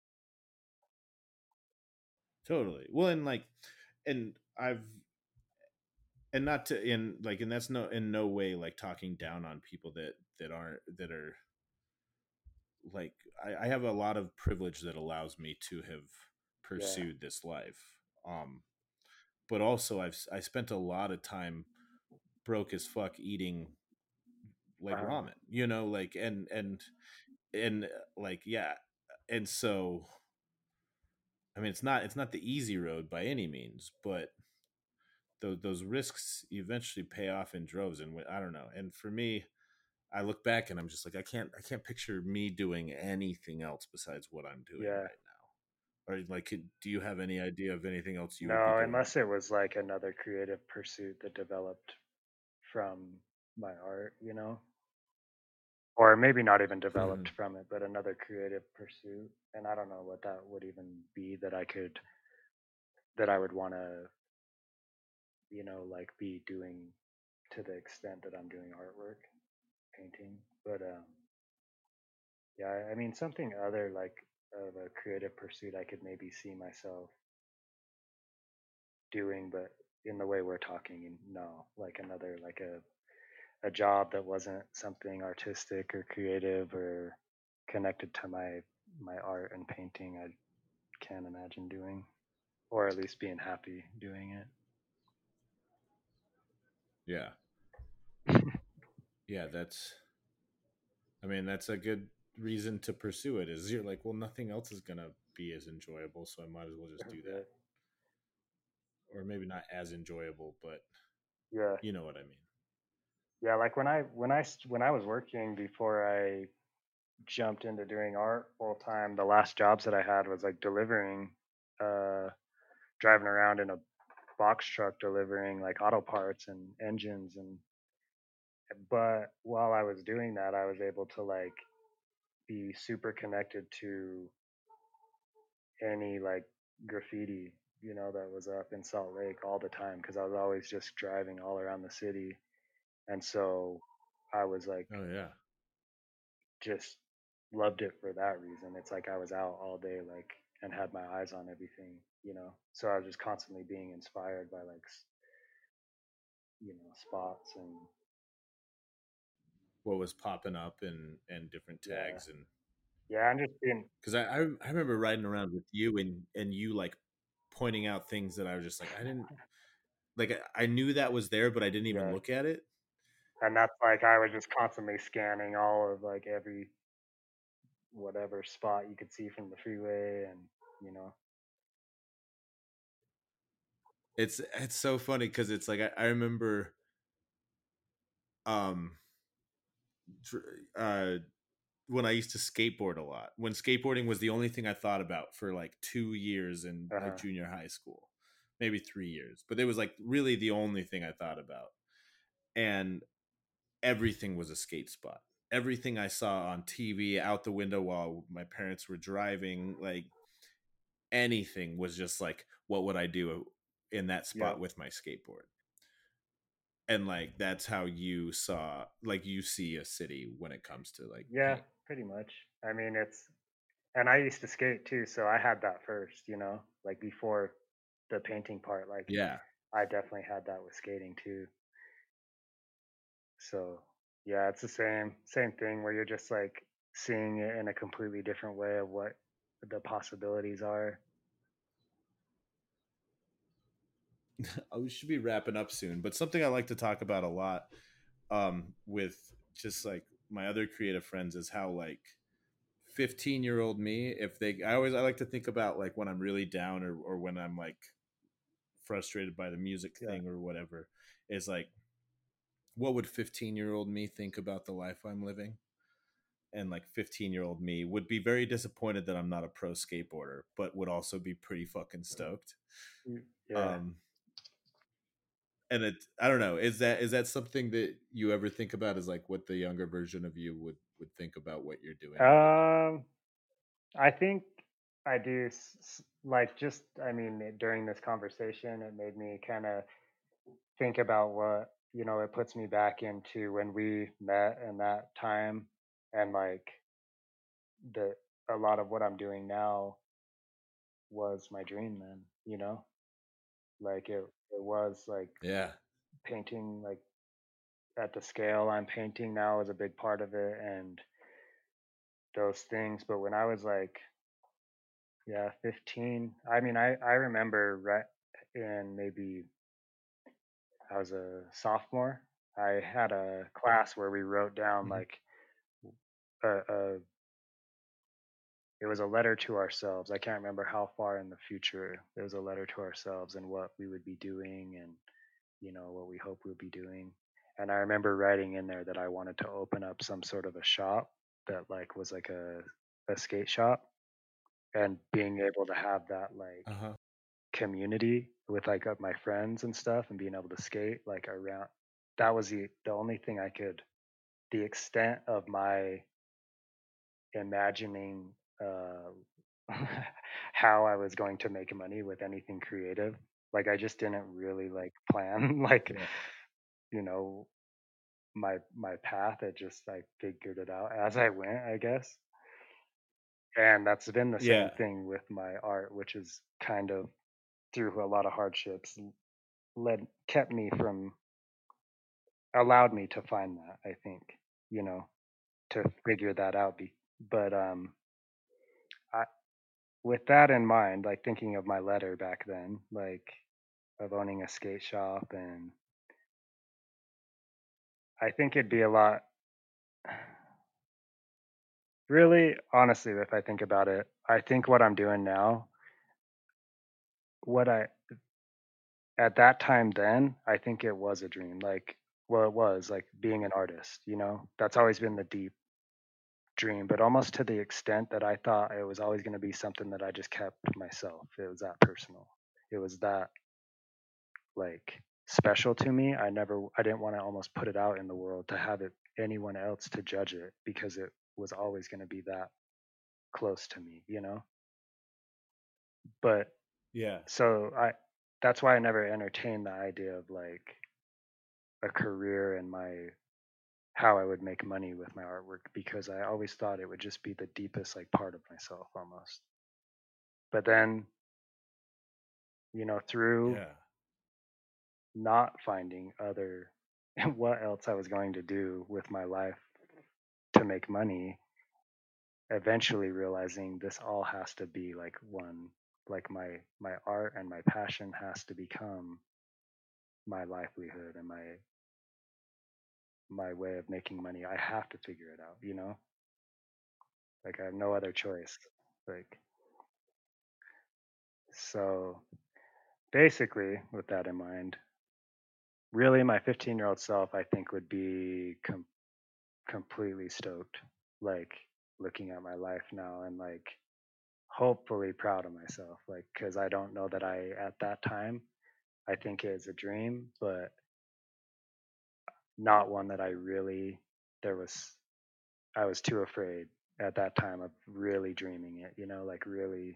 Totally. Well, and like and I've and not to in like and that's no in no way like talking down on people that that aren't that are like I, I have a lot of privilege that allows me to have
Yeah.
pursued this life. Um, but also I've I spent a lot of time broke as fuck eating like
Uh-huh.
ramen, you know, like and and and uh, like yeah, and so I mean it's not it's not the easy road by any means, but those those risks eventually pay off in droves. And I don't know. And for me, I look back and I'm just like I can't I can't picture me doing anything else besides what I'm doing
Yeah.
right now. Or like, do you have any idea of anything else you would be
No,
doing?
unless it was like another creative pursuit that developed from my art, you know? Or maybe not even developed
Mhm.
from it, but another creative pursuit. And I don't know what that would even be that I could that I would want to, you know, like be doing to the extent that I'm doing artwork, painting. But um yeah, I mean something other like of a creative pursuit I could maybe see myself doing, but in the way we're talking, no, like another like a a job that wasn't something artistic or creative or connected to my my art and painting. I can't imagine doing, or at least being happy doing it.
Yeah. Yeah, that's I mean, that's a good reason to pursue it. Is you're like, well, nothing else is gonna be as enjoyable, so I might as well just do
Right.
that. Or maybe not as enjoyable, but
Yeah,
you know what I mean.
yeah. Like when I when I st- when I was working before I jumped into doing art full time, the last jobs that I had was like delivering, uh, driving around in a box truck delivering like auto parts and engines. And but while I was doing that, I was able to like be super connected to any like graffiti, you know, that was up in Salt Lake all the time because I was always just driving all around the city. And so I was like
Oh yeah.
just loved it for that reason. It's like I was out all day like and had my eyes on everything, you know. So I was just constantly being inspired by like you know spots and
What was popping up and and different
yeah,
tags and
yeah. I'm just being
because I, I I remember riding around with you and and you like pointing out things that I was just like I didn't like I I knew that was there, but I didn't even
yeah,
look at it.
and that's like I was just constantly scanning all of like every whatever spot you could see from the freeway, and you know,
It's it's so funny because it's like I, I remember um uh when I used to skateboard a lot. When skateboarding was the only thing I thought about for like two years in like
uh-huh.
junior high school, maybe three years, but it was like really the only thing I thought about. And everything was a skate spot. Everything I saw on T V out the window while my parents were driving, like anything was just like, what would I do in that spot
Yep.
with my skateboard? And like that's how you saw, like you see a city when it comes to like
Yeah,
paint.
pretty much. I mean, it's and I used to skate too, so I had that first, you know, like before the painting part. Like
Yeah.
I definitely had that with skating too. So yeah, it's the same same thing where you're just like seeing it in a completely different way of what the possibilities are.
We should be wrapping up soon, but something I like to talk about a lot um, with just like my other creative friends is how like fifteen year old me, if they, I always, I like to think about like when I'm really down or, or when I'm like frustrated by the music
Yeah.
thing or whatever, is like, what would fifteen year old me think about the life I'm living? And like fifteen year old me would be very disappointed that I'm not a pro skateboarder, but would also be pretty fucking stoked.
Mm, yeah.
Um, and it I don't know, is that is that something that you ever think about, is like what the younger version of you would would think about what you're doing right now?
Um, I think I do s- s- like just I mean it- during this conversation it made me kind of think about what, you know, it puts me back into when we met and that time and like the a lot of what I'm doing now was my dream then, you know? Like it it was like
Yeah.
painting like at the scale I'm painting now is a big part of it and those things. But when I was like, yeah, fifteen, I mean, I, I remember right in maybe I was a sophomore. I had a class where we wrote down
Mhm.
like a, a it was a letter to ourselves. I can't remember how far in the future. It was a letter to ourselves and what we would be doing and you know what we hope we'll be doing. And I remember writing in there that I wanted to open up some sort of a shop that like was like a a skate shop and being able to have that like
Uh-huh.
community with like uh, my friends and stuff and being able to skate like around that was the the only thing I could the extent of my imagining uh how I was going to make money with anything creative. Like I just didn't really like plan like
Yeah.
you know my my path. It just I figured it out as I went, I guess. And that's been the same
Yeah.
thing with my art, which is kind of through a lot of hardships led kept me from allowed me to find that, I think, you know, to figure that out. Be, but um, I, with that in mind, like thinking of my letter back then, like of owning a skate shop, and I think it'd be a lot. Really, honestly, if I think about it, I think what I'm doing now, what I at that time then, I think it was a dream. Like, well, it was like being an artist. You know, that's always been the deep dream, but almost to the extent that I thought it was always going to be something that I just kept myself. It was that personal. It was that like special to me. I never, I didn't want to almost put it out in the world to have it anyone else to judge it because it was always going to be that close to me, you know? But
Yeah.
so I, that's why I never entertained the idea of like a career and my how I would make money with my artwork because I always thought it would just be the deepest like part of myself almost. But then, you know, through
Yeah.
not finding other what else I was going to do with my life to make money, eventually realizing this all has to be like one, like my my art and my passion has to become my livelihood and my my way of making money. I have to figure it out, you know? Like I have no other choice. Like so basically with that in mind, really my fifteen year old self I think would be com- completely stoked, like looking at my life now and like hopefully proud of myself, like because I don't know that I at that time I think it is a dream, but not one that I really there was I was too afraid at that time of really dreaming it, you know, like really.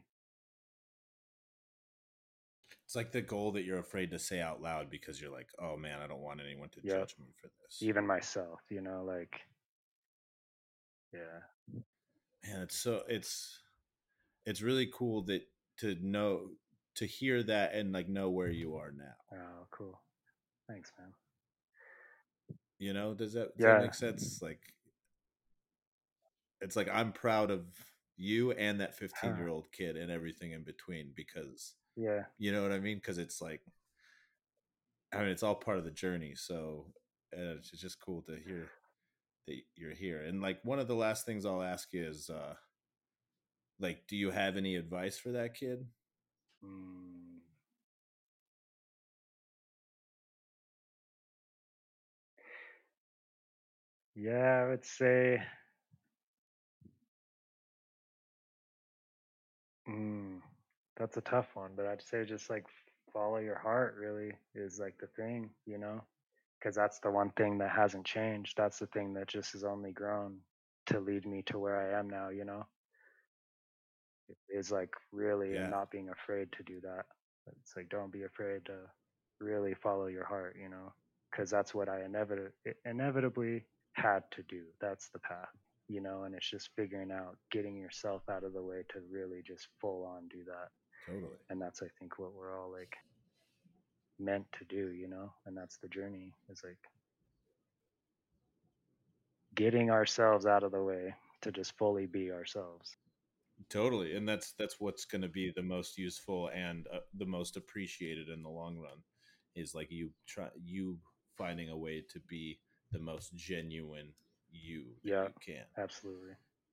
It's like the goal that you're afraid to say out loud because you're like, oh man, I don't want anyone to
Yep,
judge me for this.
even myself, you know, like yeah.
Man, it's so it's it's really cool that to know to hear that and like know where you are now.
Oh, cool. Thanks, man.
You know, does that does that
Yeah.
make sense? Like it's like I'm proud of you and that fifteen
Huh.
year old kid and everything in between because
Yeah.
you know what I mean? Because it's like I mean it's all part of the journey. So uh, it's just cool to hear that you're here. And like one of the last things I'll ask you is uh like do you have any advice for that kid?
Mm. Yeah, I would say mm, that's a tough one, but I'd say just like follow your heart really is like the thing, you know, because that's the one thing that hasn't changed. That's the thing that just has only grown to lead me to where I am now, you know, is like really and
Yeah,
not being afraid to do that. It's like don't be afraid to really follow your heart, you know, because that's what I inevit- inevitably had to do. That's the path, you know, and it's just figuring out getting yourself out of the way to really just full on do that.
totally.
And that's, I think, what we're all like meant to do, you know, and that's the journey is like getting ourselves out of the way to just fully be ourselves.
Totally. And that's that's what's going to be the most useful and uh, the most appreciated in the long run is like you try you finding a way to be the most genuine you that
Yeah,
you can.
absolutely.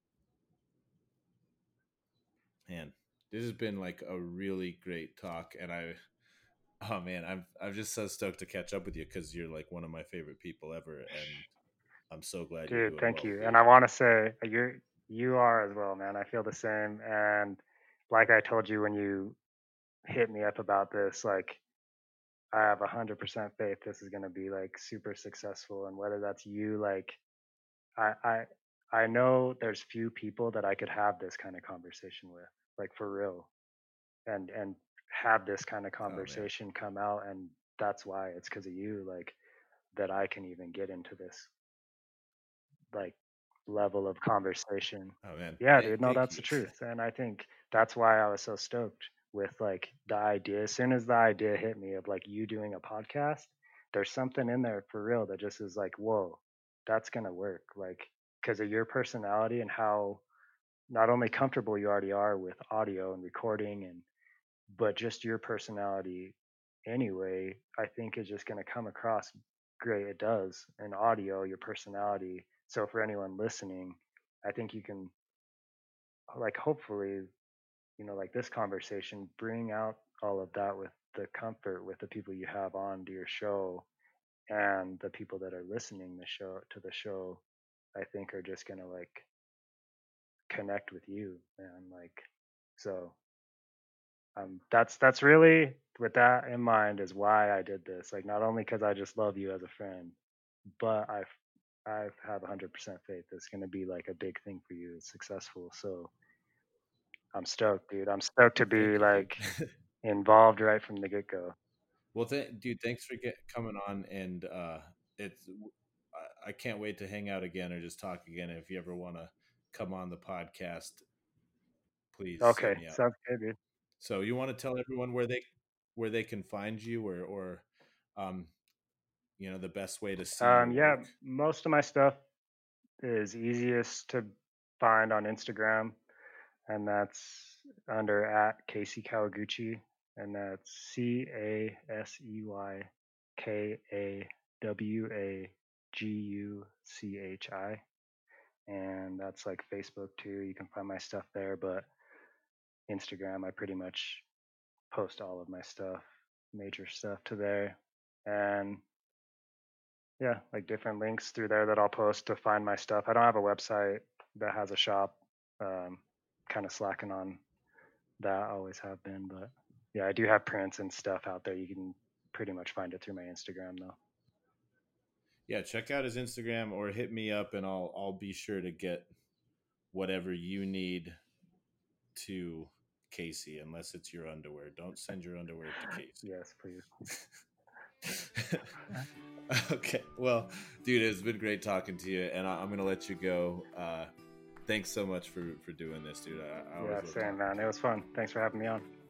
And this has been like a really great talk and I oh man, I'm I'm just so stoked to catch up with you cuz you're like one of my favorite people ever and I'm so glad you're
Dude,
doing
thank
well with
you.
you.
And I want to say uh, you're you are as well, man. I feel the same. And like I told you when you hit me up about this, like I have a hundred percent faith this is gonna be like super successful. And whether that's you, like I I I know there's few people that I could have this kind of conversation with, like for real, and and have this kind of
Oh man.
conversation come out. And that's why it's because of you, like that I can even get into this like level of conversation.
Oh man.
Yeah, dude,
Thank
no,
thank
that's
you.
the truth. And I think that's why I was so stoked. with like the idea. As soon as the idea hit me of like you doing a podcast, there's something in there for real that just is like, whoa, that's gonna work. Like, because of your personality and how not only comfortable you already are with audio and recording, and but just your personality anyway, I think is just gonna come across great. It does in audio, your personality. So for anyone listening, I think you can like hopefully, you know, like this conversation, bring out all of that with the comfort with the people you have on to your show, and the people that are listening the show to the show, I think are just gonna like connect with you, and like so um that's that's really with that in mind is why I did this. Like not only because I just love you as a friend, but I've I have one hundred percent faith it's going to be like a big thing for you. It's successful. So I'm stoked, dude. I'm stoked to
Well, thank
be
you,
like
dude.
involved right from the get go.
Well, th- dude, thanks for get, coming on, and uh, it's I, I can't wait to hang out again or just talk again. If you ever want to come on the podcast, please hit
Okay,
me up.
sounds good, dude.
So, you want to tell everyone where they where they can find you, or or um, you know, the best way to see your
Um, yeah,
work?
most of my stuff is easiest to find on Instagram, and that's under at Casey Kawaguchi, and that's C A S E Y K A W A G U C H I, and that's like Facebook too. You can find my stuff there, but Instagram, I pretty much post all of my stuff, major stuff to there, and yeah, like different links through there that I'll post to find my stuff. I don't have a website that has a shop. Um, kind of slacking on that. I always have been, but yeah, I do have prints and stuff out there. You can pretty much find it through my Instagram though.
Yeah, check out his Instagram or hit me up, and I'll I'll be sure to get whatever you need to Casey, unless it's your underwear. Don't send your underwear to Casey.
Yes, please.
Okay. Well, dude, it's been great talking to you, and I, I'm gonna let you go. Uh, thanks so much for for doing this, dude. I, I always
Yeah,
love
same
talking
man.
to
It
you.
was fun. Thanks for having me on.